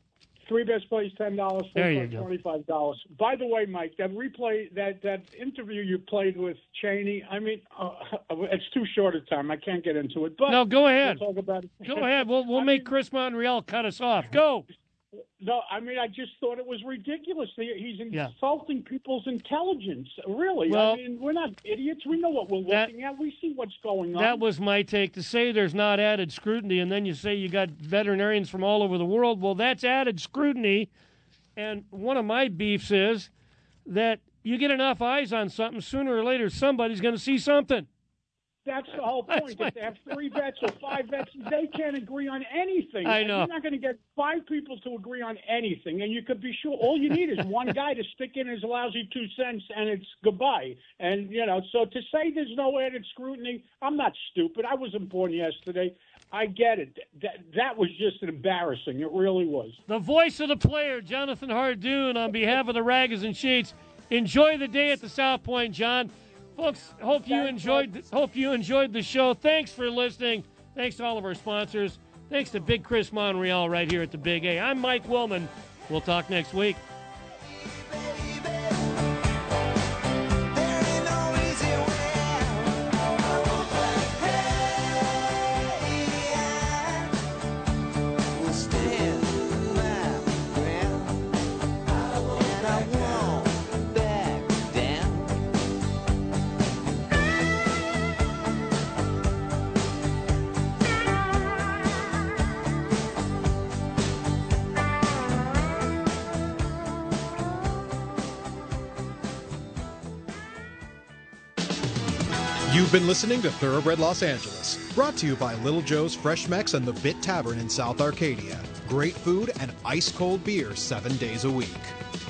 3 best plays, $10. There you go. $25. By the way, Mike, that replay, that interview you played with Cheney, I mean, it's too short a time. I can't get into it. But no, go ahead. We'll talk about it. Go ahead. We'll make Chris Monreal cut us off. Go. No, I mean, I just thought it was ridiculous. He's insulting people's intelligence. Really. Well, I mean, we're not idiots. We know what we're looking at. We see what's going on. That was my take. To say there's not added scrutiny, and then you say you got veterinarians from all over the world. Well, that's added scrutiny. And one of my beefs is that you get enough eyes on something, sooner or later somebody's going to see something. That's the whole point. If they have 3 vets or 5 vets, they can't agree on anything. I know. You're not going to get 5 people to agree on anything, and you could be sure all you need is one guy to stick in his lousy 2 cents, and it's goodbye. And, so to say there's no added scrutiny, I'm not stupid. I wasn't born yesterday. I get it. That was just embarrassing. It really was. The voice of the player, Jonathan Hardoon, on behalf of the Ragas and Sheets. Enjoy the day at the South Point, John. Folks, hope you enjoyed the show. Thanks for listening. Thanks to all of our sponsors. Thanks to Big Chris Monreal right here at the Big A. I'm Mike Willman. We'll talk next week. You've been listening to Thoroughbred Los Angeles, brought to you by Little Joe's Fresh Mex and the Bit Tavern in South Arcadia. Great food and ice-cold beer 7 days a week.